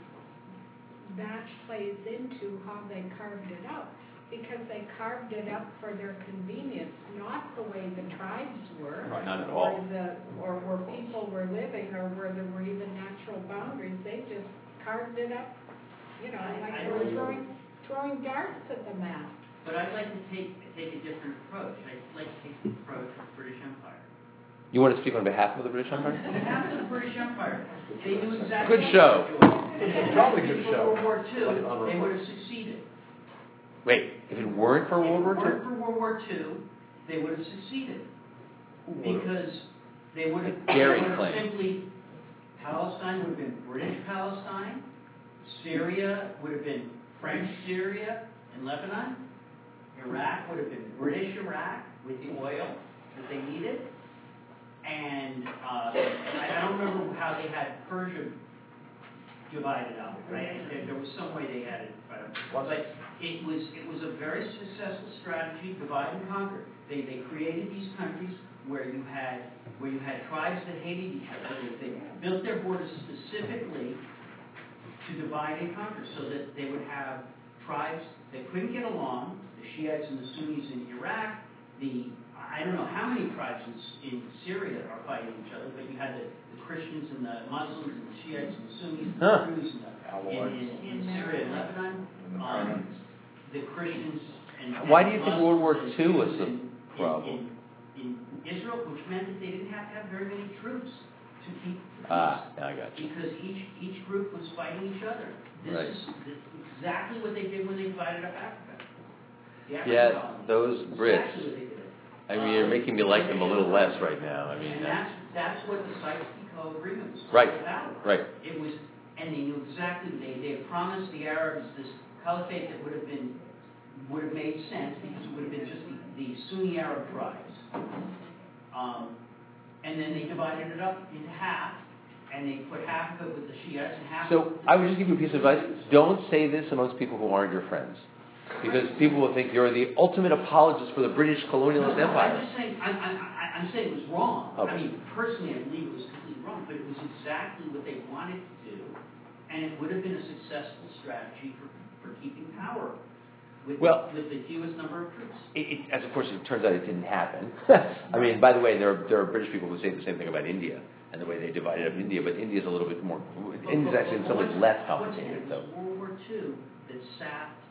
that plays into how they carved it up, because they carved it up for their convenience, not the way the tribes were, Right, not at or all. the or where people were living, or where there were even natural boundaries. They just carved it up, you know, like I they were don't- throwing throwing darts at the map. But I'd like to take, take a different approach. I'd like to take the approach of the British Empire. You want to speak on behalf of the British Empire? On behalf of the British Empire, they knew exactly. Good what show. they were doing. It's a If it jolly hadn't good been for show. World War Two, Like an honor they roll. would have succeeded. Wait, if it weren't for World War If it weren't Two? for World War Two, they would have succeeded. Because they would have, A daring they would have claim. simply, Palestine would have been British Palestine, Syria would have been French Syria and Lebanon, Iraq would have been British Iraq with the oil that they needed, and uh, I, I don't remember how they had Persia divided up, right? There, there was some way they had it, but, but it was it was a very successful strategy, divide and conquer. They they created these countries where you had where you had tribes that hated each other. They, they built their borders specifically to divide and conquer, so that they would have tribes that couldn't get along, the Shiites and the Sunnis in Iraq, the, I don't know how many tribes in, in Syria are fighting each other, but you had the, the Christians and the Muslims and the Shiites and the Sunnis and Huh. the Druze and the, in, in, in Syria and Lebanon, um, the Christians and Why do you think Muslims World War and Two was Jews a in, problem? In, in, in Israel, which meant that they didn't have to have very many troops to keep the peace. Ah, I got you. Because each each group was fighting each other. This Right. is this, exactly what they did when they divided up Africa. The African Yeah, colonies. those Brits. Exactly what they did. I mean, you're making me like them a little less right now. I mean, And that's that's what the Sykes-Picot Agreement was Right. about. right. It was, and they knew exactly. They they had promised the Arabs this caliphate that would have been would have made sense because it would have been just the, the Sunni Arab tribes. Um, and then they divided it up into half. And they put half of it with the Shiites and half. So I would just give you a piece of advice. Don't say this amongst people who aren't your friends. Because people will think you're the ultimate apologist for the British colonialist No, empire. I'm just saying, I'm, I'm, I'm I'm saying it was wrong. Okay. I mean, personally, I believe it was completely wrong, but it was exactly what they wanted to do, and it would have been a successful strategy for, for keeping power with, Well- with the fewest number of troops. It, it, as of course it turns out it didn't happen. I mean, by the way, there are, there are British people who say the same thing about India and the way they divided up India, but India's a little bit more, India's actually in some ways less complicated. It So was World War Two that sapped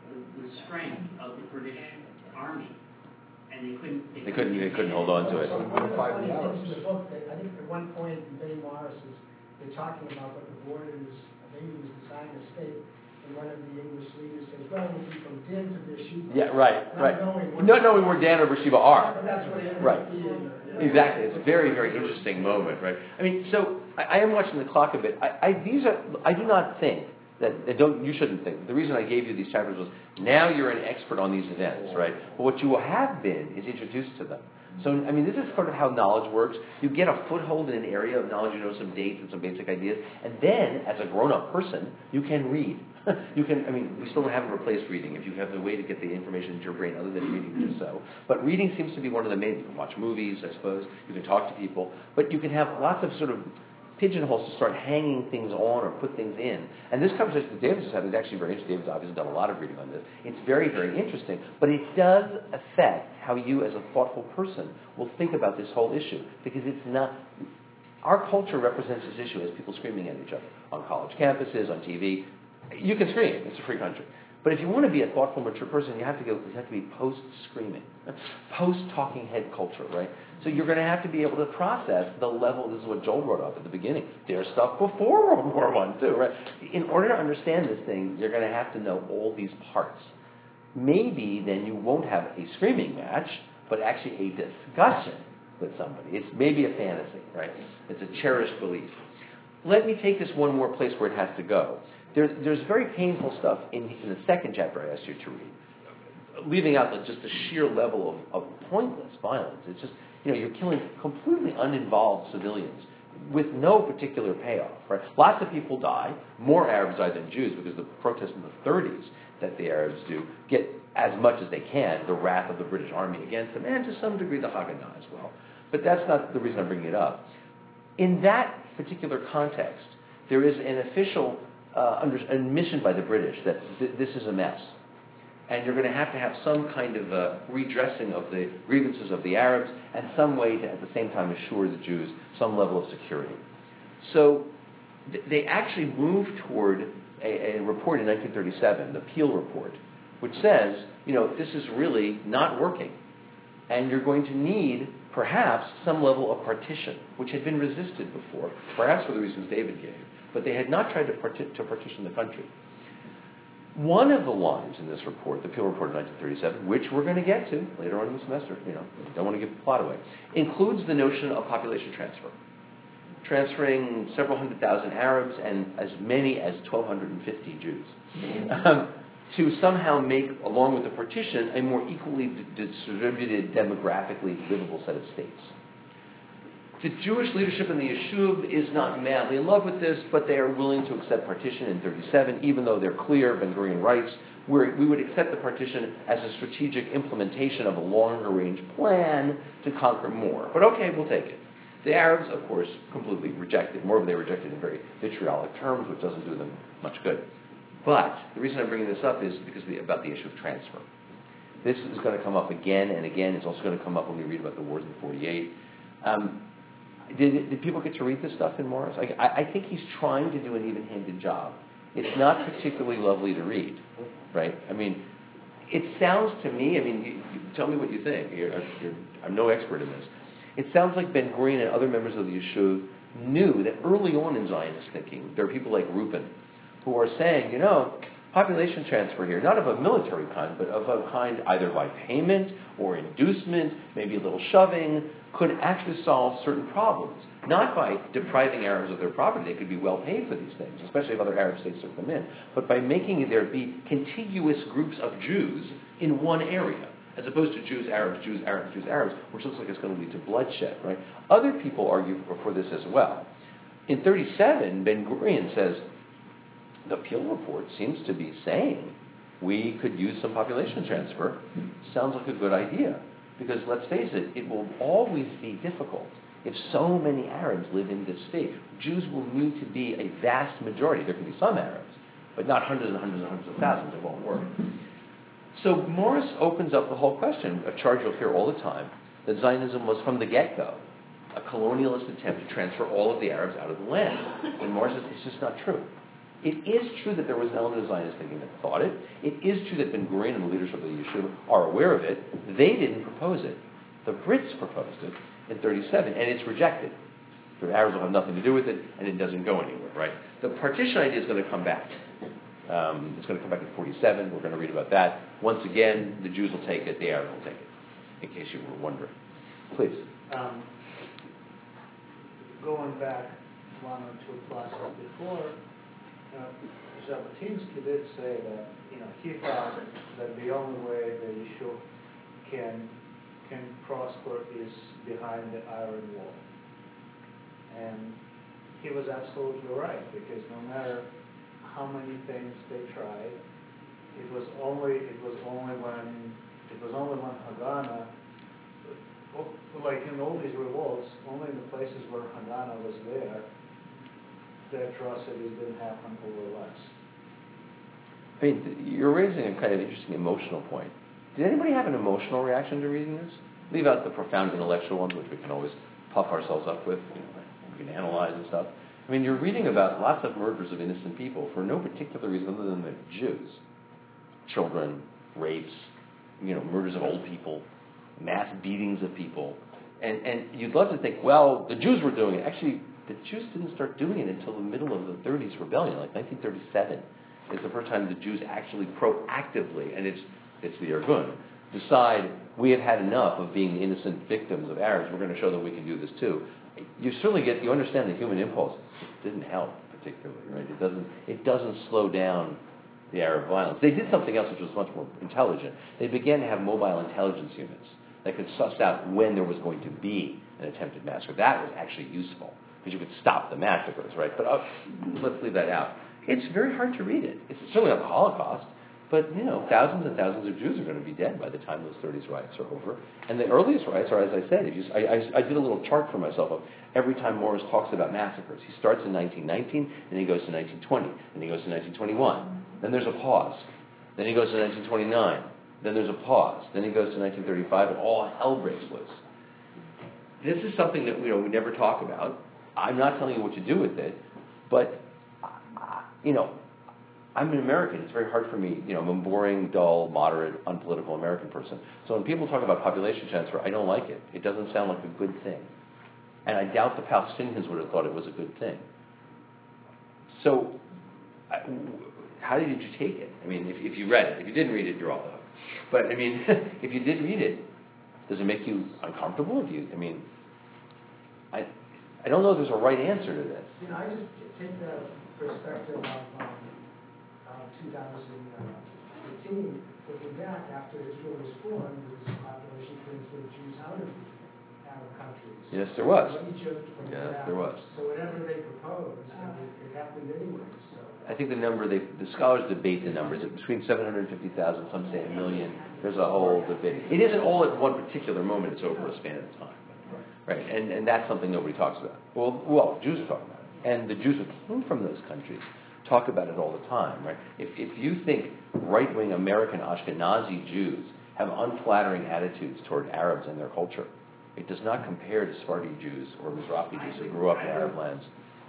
the, the strength of the British Army, and they couldn't. They, They couldn't. They couldn't hold on to it. So one of the funny things in the book, that I think at one point in Benny Morris is, they're talking about what the borders, maybe it was the Zionist state, and one of the English leaders says, well, it would be from Dan to Beersheba. Yeah, right, Not right. knowing what- Not knowing where Dan or Beersheba are. But that's what it ended Right. up being. Exactly. It's a very, very interesting moment, right? I mean, so I, I am watching the clock a bit. I, I these are. I do not think that. and Don't you shouldn't think. The reason I gave you these chapters was now you're an expert on these events, right? But what you have been is introduced to them. So, I mean, this is sort of how knowledge works. You get a foothold in an area of knowledge, you know some dates and some basic ideas, and then, as a grown-up person, you can read. You can, I mean, we still haven't replaced reading if you have the way to get the information into your brain other than reading to do so. But reading seems to be one of the main, you can watch movies, I suppose, you can talk to people, but you can have lots of sort of pigeonholes to start hanging things on or put things in. And this conversation that David just had is actually very interesting. David's obviously done a lot of reading on this. It's very, very interesting, but it does affect how you as a thoughtful person will think about this whole issue, because it's not, our culture represents this issue as people screaming at each other on college campuses, on T V. You can scream, it's a free country. But if you want to be a thoughtful, mature person, you have to go. You have to be post-screaming, post-talking head culture, right? So you're going to have to be able to process the level. This is what Joel wrote up at the beginning. There's stuff before World War One too, right? In order to understand this thing, you're going to have to know all these parts. Maybe then you won't have a screaming match, but actually a discussion with somebody. It's maybe a fantasy, right? It's a cherished belief. Let me take this one more place where it has to go. There's, there's very painful stuff in, in the second chapter I asked you to read, leaving out the, just the sheer level of, of pointless violence. It's just, you know, you're killing completely uninvolved civilians with no particular payoff, right? Lots of people die, more Arabs die than Jews, because the protests in the thirties that the Arabs do get as much as they can the wrath of the British Army against them, and to some degree the Haganah as well. But that's not the reason I'm bringing it up. In that particular context, there is an official uh, under, admission by the British that th- this is a mess. And you're going to have to have some kind of uh, redressing of the grievances of the Arabs and some way to, at the same time, assure the Jews some level of security. So th- they actually moved toward a, a report in nineteen thirty-seven, the Peel Report, which says, you know, this is really not working. And you're going to need, perhaps, some level of partition, which had been resisted before, perhaps for the reasons David gave. But they had not tried to, parti- to partition the country. One of the lines in this report, the Peel Report of nineteen thirty-seven, which we're going to get to later on in the semester, you know, don't want to give the plot away, includes the notion of population transfer, transferring several hundred thousand Arabs and as many as twelve fifty Jews, um, to somehow make, along with the partition, a more equally d- distributed, demographically livable set of states. The Jewish leadership in the Yishuv is not madly in love with this, but they are willing to accept partition in thirty-seven, even though they're clear, Ben Gurion writes, where we would accept the partition as a strategic implementation of a longer-range plan to conquer more. But okay, we'll take it. The Arabs, of course, completely rejected. More of they rejected in very vitriolic terms, which doesn't do them much good. But the reason I'm bringing this up is because of the, about the issue of transfer. This is going to come up again and again. It's also going to come up when we read about the wars in forty-eight. Um, Did, did people get to read this stuff in Morris? I, I think he's trying to do an even-handed job. It's not particularly lovely to read, right? I mean, it sounds to me, I mean, you, you tell me what you think. You're, you're, I'm no expert in this. It sounds like Ben Gurion and other members of the Yishuv knew that early on in Zionist thinking, there are people like Rupin who are saying, you know, population transfer here, not of a military kind, but of a kind either by payment or inducement, maybe a little shoving, could actually solve certain problems. Not by depriving Arabs of their property, they could be well paid for these things, especially if other Arab states took them in, but by making there be contiguous groups of Jews in one area, as opposed to Jews, Arabs, Jews, Arabs, Jews, Arabs, which looks like it's going to lead to bloodshed, right? Other people argue for, for this as well. In thirty-seven, Ben Gurion says, the Peel Report seems to be saying we could use some population transfer. Sounds like a good idea. Because let's face it, it will always be difficult if so many Arabs live in this state. Jews will need to be a vast majority. There can be some Arabs, but not hundreds and hundreds and hundreds of thousands. It won't work. So Morris opens up the whole question, a charge you'll hear all the time, that Zionism was from the get-go a colonialist attempt to transfer all of the Arabs out of the land. And Morris says it's just not true. It is true that there was an element of Zionist thinking that thought it. It is true that Ben Gurion and the leadership of the Yishuv are aware of it. They didn't propose it. The Brits proposed it in thirty-seven, and it's rejected. The Arabs will have nothing to do with it, and it doesn't go anywhere, right? The partition idea is going to come back. Um, it's going to come back in forty-seven. We're going to read about that. Once again, the Jews will take it, the Arabs will take it, in case you were wondering. Please. Um, going back one or two classes before, uh, Jabotinsky did say that, you know, he thought that the only way the issue can can prosper is behind the iron wall. And he was absolutely right, because no matter how many things they tried, it was only it was only when it was only when Haganah, like in all these revolts, only in the places where Haganah was there, the atrocities didn't happen over less. I mean, you're raising a kind of interesting emotional point. Did anybody have an emotional reaction to reading this? Leave out the profound intellectual ones, which we can always puff ourselves up with, you know, we can analyze and stuff. I mean, you're reading about lots of murders of innocent people for no particular reason other than they're Jews. Children, rapes, you know, murders of old people, mass beatings of people. And, and you'd love to think, well, the Jews were doing it. Actually, the Jews didn't start doing it until the middle of the thirties rebellion, like nineteen thirty-seven. It's the first time the Jews actually proactively, and it's it's the Irgun, decide we have had enough of being the innocent victims of Arabs. We're going to show them we can do this too. You certainly get, you understand the human impulse. It didn't help particularly, right? It doesn't, it doesn't slow down the Arab violence. They did something else which was much more intelligent. They began to have mobile intelligence units that could suss out when there was going to be an attempted massacre. That was actually useful, because you could stop the massacres, right? But uh, let's leave that out. It's very hard to read it. It's certainly not the Holocaust, but, you know, thousands and thousands of Jews are going to be dead by the time those thirties riots are over. And the earliest riots are, as I said, if you, I, I, I did a little chart for myself of every time Morris talks about massacres. He starts in nineteen nineteen, and he goes to nineteen twenty, and he goes to nineteen twenty-one. Then there's a pause. Then he goes to nineteen twenty-nine. Then there's a pause. Then he goes to nineteen thirty-five, and all hell breaks loose. This is something that, you know, we never talk about. I'm not telling you what to do with it, but, uh, you know, I'm an American. It's very hard for me. You know, I'm a boring, dull, moderate, unpolitical American person. So when people talk about population transfer, I don't like it. It doesn't sound like a good thing. And I doubt the Palestinians would have thought it was a good thing. So I, how did you take it? I mean, if, if you read it. If you didn't read it, you're off the hook. But, I mean, if you did read it, does it make you uncomfortable? If you, I mean, I, I don't know if there's a right answer to this. You know, I just take the perspective of um, two thousand eighteen, looking back after Israel was formed, there was a population cleansing of Jews out of Arab countries. Yes, there was. From Egypt, from Yes, Iraq. there was. So whatever they proposed, it, it happened anyway. So I think the number, they, the scholars debate the numbers. It's between seven hundred fifty thousand, some say a million. There's a whole debate. It isn't all at one particular moment. It's over a span of time. Right, and, and that's something nobody talks about. Well, well, Jews are talking about it. And the Jews who came from those countries talk about it all the time, right? If, if you think right-wing American Ashkenazi Jews have unflattering attitudes toward Arabs and their culture, it does not compare to Sephardi Jews or Mizrahi Jews who grew up in Arab lands.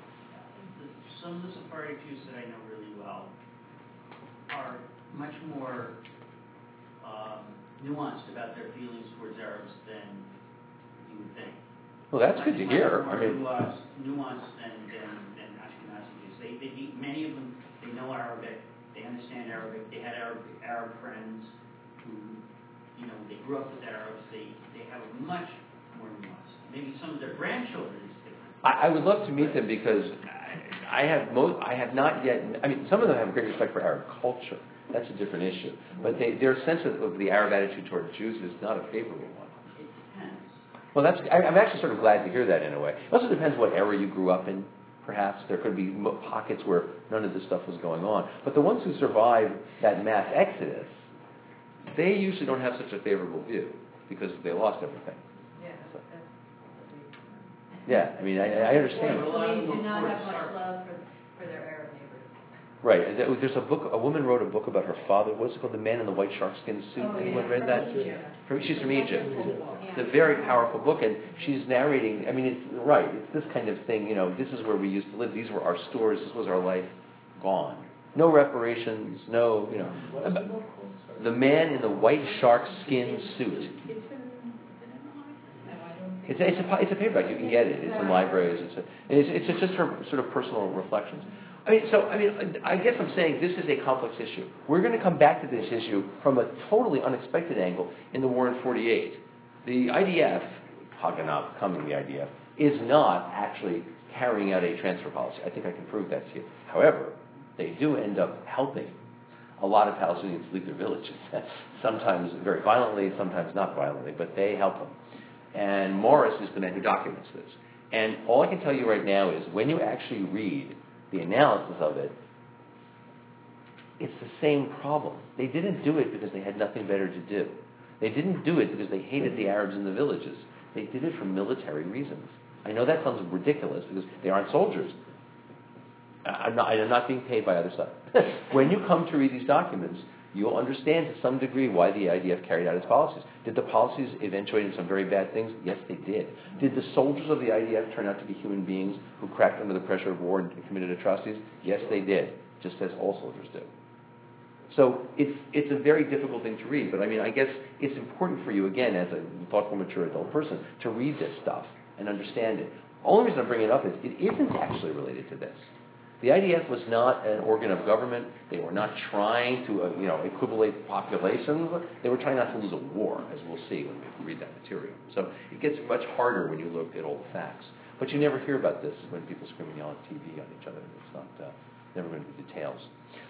Some of the Sephardi Jews that I know really well are much more um, nuanced about their feelings towards Arabs than you would think. Well, that's much, good to hear. Much more I mean, nuanced, nuanced than, than, than Ashkenazi Jews. They, they, many of them, they know Arabic, they understand Arabic, they had Arab, Arab friends who, you know, they grew up with Arabs, they, they have a much more nuanced. Maybe some of their grandchildren is different. I, I would love to meet them because I have mo- I have not yet, I mean, some of them have great respect for Arab culture. That's a different issue. But they, their sense of, of the Arab attitude toward Jews is not a favorable one. It depends. Well, that's, I, I'm actually sort of glad to hear that in a way. It also depends what era you grew up in, perhaps. There could be mo- pockets where none of this stuff was going on. But the ones who survived that mass exodus, they usually don't have such a favorable view because they lost everything. Yeah, So. that's, Yeah, I mean, I, I understand. so they do not have much love for, for their Arab neighbors. Right. and there- There's a book, a woman wrote a book about her father. What's it called? The Man in the White Sharkskin Suit. Oh, Anyone yeah. read From that? Egypt. From, she's from Egypt. Yeah. It's a very powerful book, and she's narrating, I mean, it's right, it's this kind of thing, you know, this is where we used to live, these were our stores, this was our life. Gone. No reparations, no, you know. What is the book called? Sorry. The Man in the White Shark Skin Suit. It's in, is it in no, I don't think. It's a, it's a, it's a paperback. You can get it. It's in libraries. It's, a, it's, it's just her sort of personal reflections. I mean, so, I mean, I guess I'm saying this is a complex issue. We're going to come back to this issue from a totally unexpected angle in the war in forty-eight. The I D F, Haganah becoming the I D F, is not actually carrying out a transfer policy. I think I can prove that to you. However, they do end up helping a lot of Palestinians leave their villages, sometimes very violently, sometimes not violently, but they help them. And Morris is the man who documents this. And all I can tell you right now is when you actually read the analysis of it, it's the same problem. They didn't do it because they had nothing better to do. They didn't do it because they hated the Arabs in the villages. They did it for military reasons. I know that sounds ridiculous because they aren't soldiers. I'm not, I'm not being paid by other stuff. When you come to read these documents, you'll understand to some degree why the I D F carried out its policies. Did the policies eventuate in some very bad things? Yes, they did. Did the soldiers of the I D F turn out to be human beings who cracked under the pressure of war and committed atrocities? Yes, they did, just as all soldiers do. So it's it's a very difficult thing to read, but I mean, I guess it's important for you, again, as a thoughtful, mature adult person, to read this stuff and understand it. The only reason I bring it up is it isn't actually related to this. The I D F was not an organ of government. They were not trying to, uh, you know, equilibrate populations. They were trying not to lose a war, as we'll see when we read that material. So it gets much harder when you look at all the facts. But you never hear about this when people scream and yell on T V on each other. It's not, uh, never going to be details.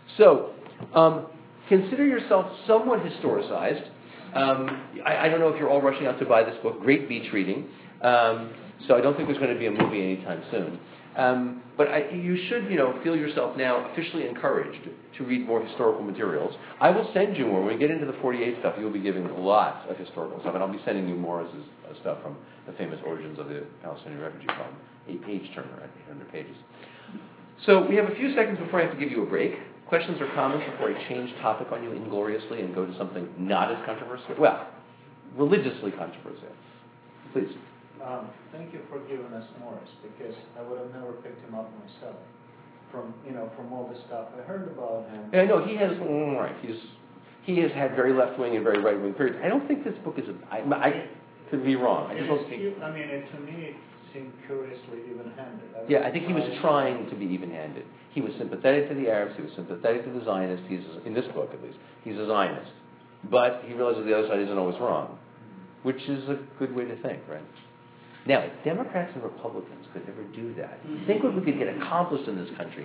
So um, consider yourself somewhat historicized. Um, I, I don't know if you're all rushing out to buy this book. Great beach reading. Um, so I don't think there's going to be a movie anytime soon. Um, but I, you should, you know, feel yourself now officially encouraged to read more historical materials. I will send you more. When we get into the forty-eight stuff, you'll be giving lots of historical stuff, and I'll be sending you Morris's uh, stuff from the famous Origins of the Palestinian Refugee Problem, a page-turner at eight hundred pages. So we have a few seconds before I have to give you a break. Questions or comments before I change topic on you ingloriously and go to something not as controversial? Well, religiously controversial. Please. Um, thank you for giving us Morris, because I would have never picked him up myself. From you know, from all the stuff I heard about him. Yeah, I know he has. Mm, right, he's he has had very left wing and very right wing periods. I don't think this book is. A, I, I could be wrong. I just don't think. I mean, it, to me, it seemed curiously even-handed. I yeah, I think he was trying to be even-handed. He was sympathetic to the Arabs. He was sympathetic to the Zionists. He's in this book, at least. He's a Zionist, but he realizes the other side isn't always wrong, which is a good way to think, right? Now, if Democrats and Republicans could ever do that, think what we could get accomplished in this country.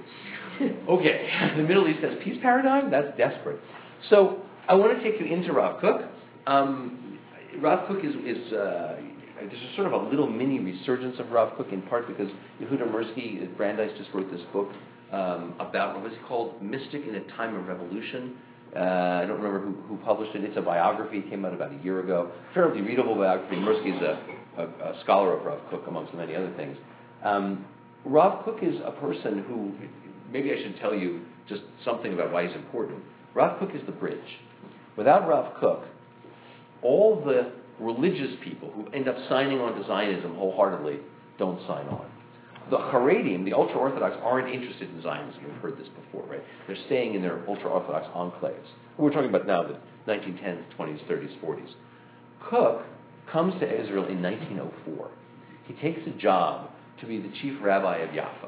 Okay, the Middle East has peace paradigm? That's desperate. So I want to take you into Rav Kook. Um, Rav Kook is, is uh, there's a sort of a little mini resurgence of Rav Kook, in part because Yehuda Mirsky at Brandeis just wrote this book um, about, what was it called, Mystic in a Time of Revolution. Uh, I don't remember who, who published it. It's a biography. It came out about a year ago. Fairly readable biography. Mirsky is a, a, a scholar of Rav Kook, amongst many other things. Um, Rav Kook is a person who, maybe I should tell you just something about why he's important. Rav Kook is the bridge. Without Rav Kook, all the religious people who end up signing on to Zionism wholeheartedly don't sign on. The Haredim, the ultra-Orthodox, aren't interested in Zionism. We've heard this before, right? They're staying in their ultra-Orthodox enclaves. We're talking about now the nineteen tens, twenties, thirties, forties. Kook comes to Israel in nineteen oh four. He takes a job to be the chief rabbi of Jaffa.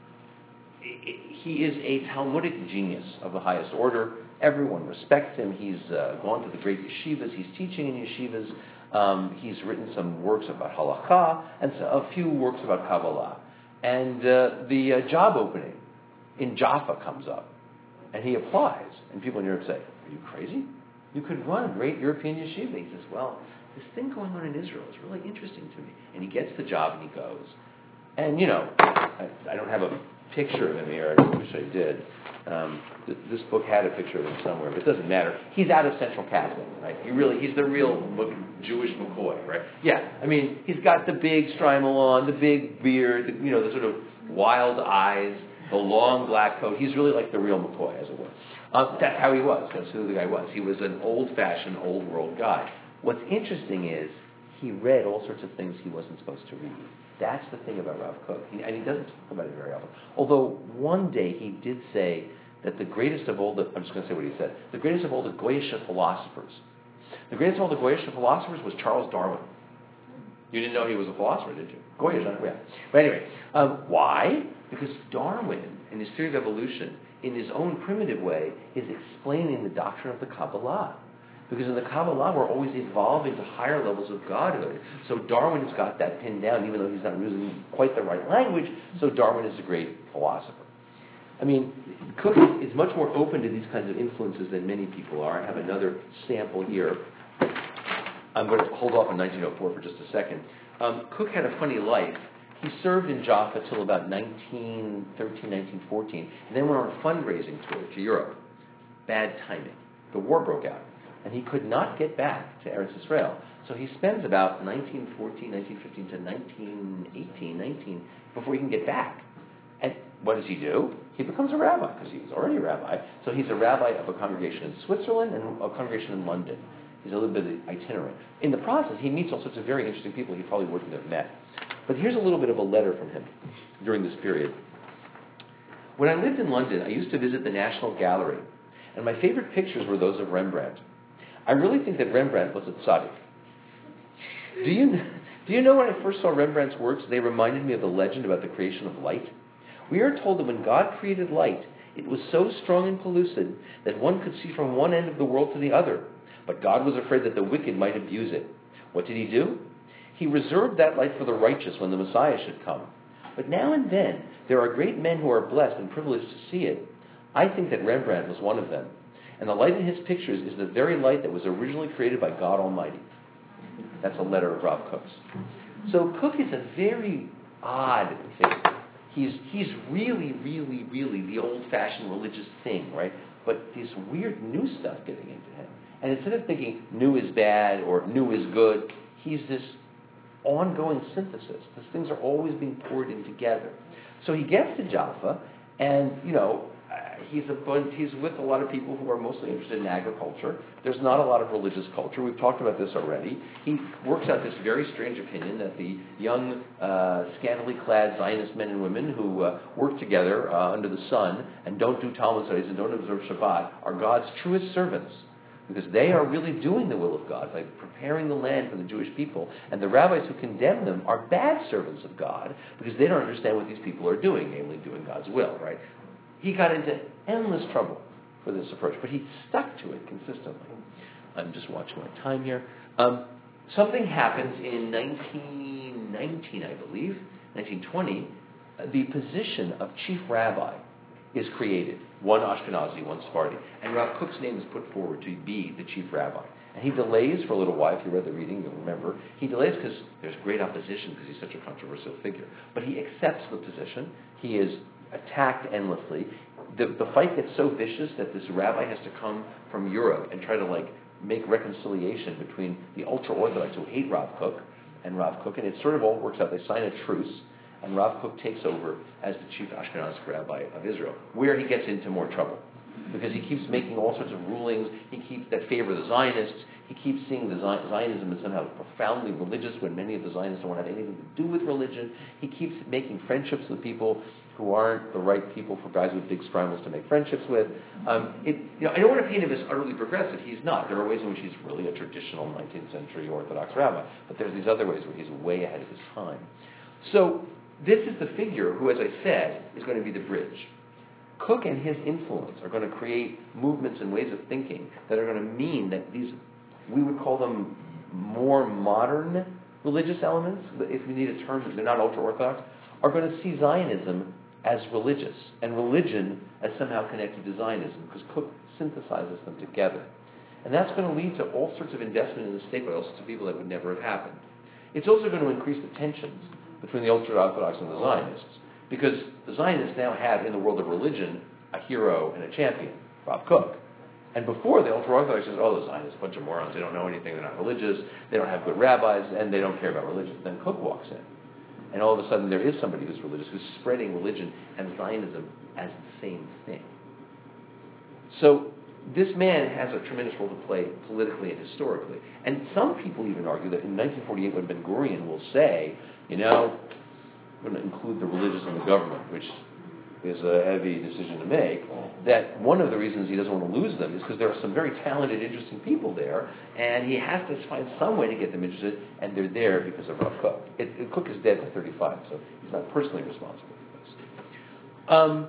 He is a Talmudic genius of the highest order. Everyone respects him. He's uh, gone to the great yeshivas. He's teaching in yeshivas. Um, he's written some works about halakha and a few works about Kabbalah. And uh, the uh, job opening in Jaffa comes up, and he applies. And people in Europe say, "Are you crazy? You could run a great European yeshiva." He says, "Well, this thing going on in Israel is really interesting to me." And he gets the job, and he goes. And, you know, I, I don't have a picture of him here. I wish I did. Um, th- this book had a picture of him somewhere, but it doesn't matter. He's out of central casting, right? He really, he's the real M- Jewish McCoy, right? Yeah, I mean, he's got the big strimal on, the big beard, the, you know, the sort of wild eyes, the long black coat. He's really like the real McCoy, as it were. Um, that's how he was. That's who the guy was. He was an old-fashioned, old-world guy. What's interesting is he read all sorts of things he wasn't supposed to read. That's the thing about Rav Kook. He, and he doesn't talk about it very often. Although one day he did say that the greatest of all the, I'm just going to say what he said, the greatest of all the Goyish philosophers, the greatest of all the Goyish philosophers was Charles Darwin. You didn't know he was a philosopher, did you? Goyish, huh? Yeah. But anyway, um, why? Because Darwin, in his theory of evolution, in his own primitive way, is explaining the doctrine of the Kabbalah. Because in the Kabbalah, we're always evolving to higher levels of godhood. So Darwin has got that pinned down, even though he's not using quite the right language. So Darwin is a great philosopher. I mean, Cook is, is much more open to these kinds of influences than many people are. I have another sample here. I'm going to hold off on nineteen oh four for just a second. Um, Cook had a funny life. He served in Jaffa till about nineteen thirteen, nineteen fourteen, and then went on a fundraising tour to Europe. Bad timing. The war broke out, and he could not get back to Eretz Israel. So he spends about nineteen fourteen, nineteen fifteen to nineteen eighteen, nineteen before he can get back. And what does he do? He becomes a rabbi, because he was already a rabbi. So he's a rabbi of a congregation in Switzerland and a congregation in London. He's a little bit itinerant. In the process, he meets all sorts of very interesting people he probably wouldn't have met. But here's a little bit of a letter from him during this period. When I lived in London, I used to visit the National Gallery, and my favorite pictures were those of Rembrandt. I really think that Rembrandt was a tzaddik. Do you, do you know when I first saw Rembrandt's works, they reminded me of the legend about the creation of light? We are told that when God created light, it was so strong and pellucid that one could see from one end of the world to the other. But God was afraid that the wicked might abuse it. What did he do? He reserved that light for the righteous when the Messiah should come. But now and then, there are great men who are blessed and privileged to see it. I think that Rembrandt was one of them. And the light in his pictures is the very light that was originally created by God Almighty. That's a letter of Rav Kook's. So Cook is a very odd figure. He's, he's really, really, really the old-fashioned religious thing, right? But this weird new stuff getting into him. And instead of thinking new is bad or new is good, he's this ongoing synthesis. These things are always being poured in together. So he gets to Jaffa, and, you know, uh, he's, a bunch, he's with a lot of people who are mostly interested in agriculture. There's not a lot of religious culture. We've talked about this already. He works out this very strange opinion that the young, uh, scantily clad Zionist men and women who uh, work together uh, under the sun and don't do Talmud studies and don't observe Shabbat are God's truest servants, because they are really doing the will of God by preparing the land for the Jewish people. And the rabbis who condemn them are bad servants of God because they don't understand what these people are doing, namely doing God's will, right? He got into endless trouble for this approach, but he stuck to it consistently. I'm just watching my time here. Um, something happens in nineteen nineteen, I believe, nineteen twenty. Uh, the position of chief rabbi is created. One Ashkenazi, one Sephardi. And Rav Kook's name is put forward to be the chief rabbi. And he delays for a little while. If you read the reading, you'll remember. He delays because there's great opposition because he's such a controversial figure. But he accepts the position. He is attacked endlessly. The, the fight gets so vicious that this rabbi has to come from Europe and try to, like, make reconciliation between the ultra-Orthodox who hate Rav Kook and Rav Kook. And it sort of all works out. They sign a truce. And Rav Kook takes over as the chief Ashkenazic rabbi of Israel, where he gets into more trouble. Because he keeps making all sorts of rulings he keeps that favor the Zionists. He keeps seeing the Zionism as somehow profoundly religious when many of the Zionists don't want to have anything to do with religion. He keeps making friendships with people who aren't the right people for guys with big scrambles to make friendships with. Um, it, you know, I don't want to paint him as utterly progressive. He's not. There are ways in which he's really a traditional nineteenth century Orthodox rabbi. But there's these other ways where he's way ahead of his time. So this is the figure who, as I said, is going to be the bridge. Cook and his influence are going to create movements and ways of thinking that are going to mean that these, we would call them more modern religious elements, if we need a term, they're not ultra-Orthodox, are going to see Zionism as religious, and religion as somehow connected to Zionism, because Cook synthesizes them together. And that's going to lead to all sorts of investment in the state by all sorts of people that would never have happened. It's also going to increase the tensions between the ultra-Orthodox and the Zionists, because the Zionists now have, in the world of religion, a hero and a champion, Rav Kook. And before, the ultra-Orthodox says, oh, the Zionists, a bunch of morons, they don't know anything, they're not religious, they don't have good rabbis, and they don't care about religion. Then Kook walks in. And all of a sudden, there is somebody who's religious, who's spreading religion and Zionism as the same thing. So this man has a tremendous role to play politically and historically. And some people even argue that in nineteen forty-eight, when Ben-Gurion will say, you know, going to include the religious in the government, which is a heavy decision to make, that one of the reasons he doesn't want to lose them is because there are some very talented, interesting people there, and he has to find some way to get them interested, and they're there because of Rav Kook. It, it, Kook is dead by thirty-five, so he's not personally responsible for this. Um,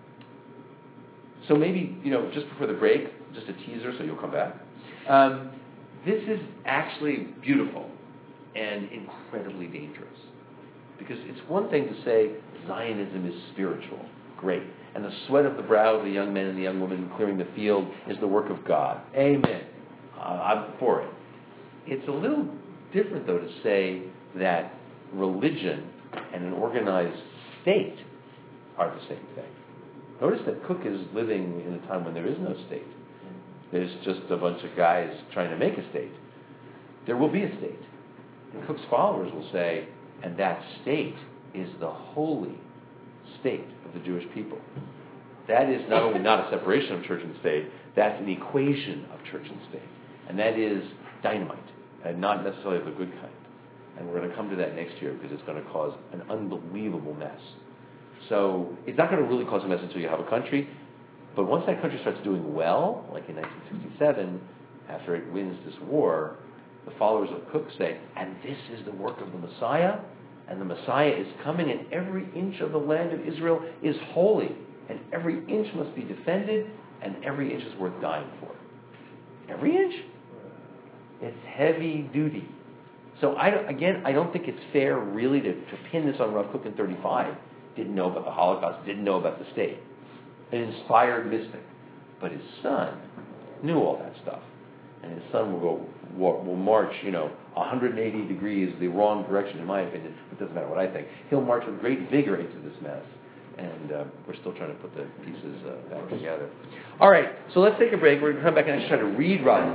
so maybe, you know, just before the break, just a teaser so you'll come back. Um, this is actually beautiful and incredibly dangerous. Because it's one thing to say Zionism is spiritual. Great. And the sweat of the brow of the young men and the young women clearing the field is the work of God. Amen. Uh, I'm for it. It's a little different, though, to say that religion and an organized state are the same thing. Notice that Kook is living in a time when there is no state. There's just a bunch of guys trying to make a state. There will be a state. And Kook's followers will say, and that state is the holy state of the Jewish people. That is not only not a separation of church and state, that's an equation of church and state. And that is dynamite, and not necessarily of the good kind. And we're going to come to that next year because it's going to cause an unbelievable mess. So it's not going to really cause a mess until you have a country, but once that country starts doing well, like in nineteen sixty-seven, after it wins this war, the followers of Kook say, and this is the work of the Messiah, and the Messiah is coming, and every inch of the land of Israel is holy, and every inch must be defended, and every inch is worth dying for. Every inch? It's heavy duty. So I don't, again, I don't think it's fair really to, to pin this on Rav Kook in thirty-five. Didn't know about the Holocaust, didn't know about the state. An inspired mystic. But his son knew all that stuff. And his son will go will march, you know, one hundred eighty degrees the wrong direction, in my opinion. It doesn't matter what I think. He'll march with great vigor into this mess. And uh, we're still trying to put the pieces uh, back together. All right, so let's take a break. We're going to come back and actually try to read Rav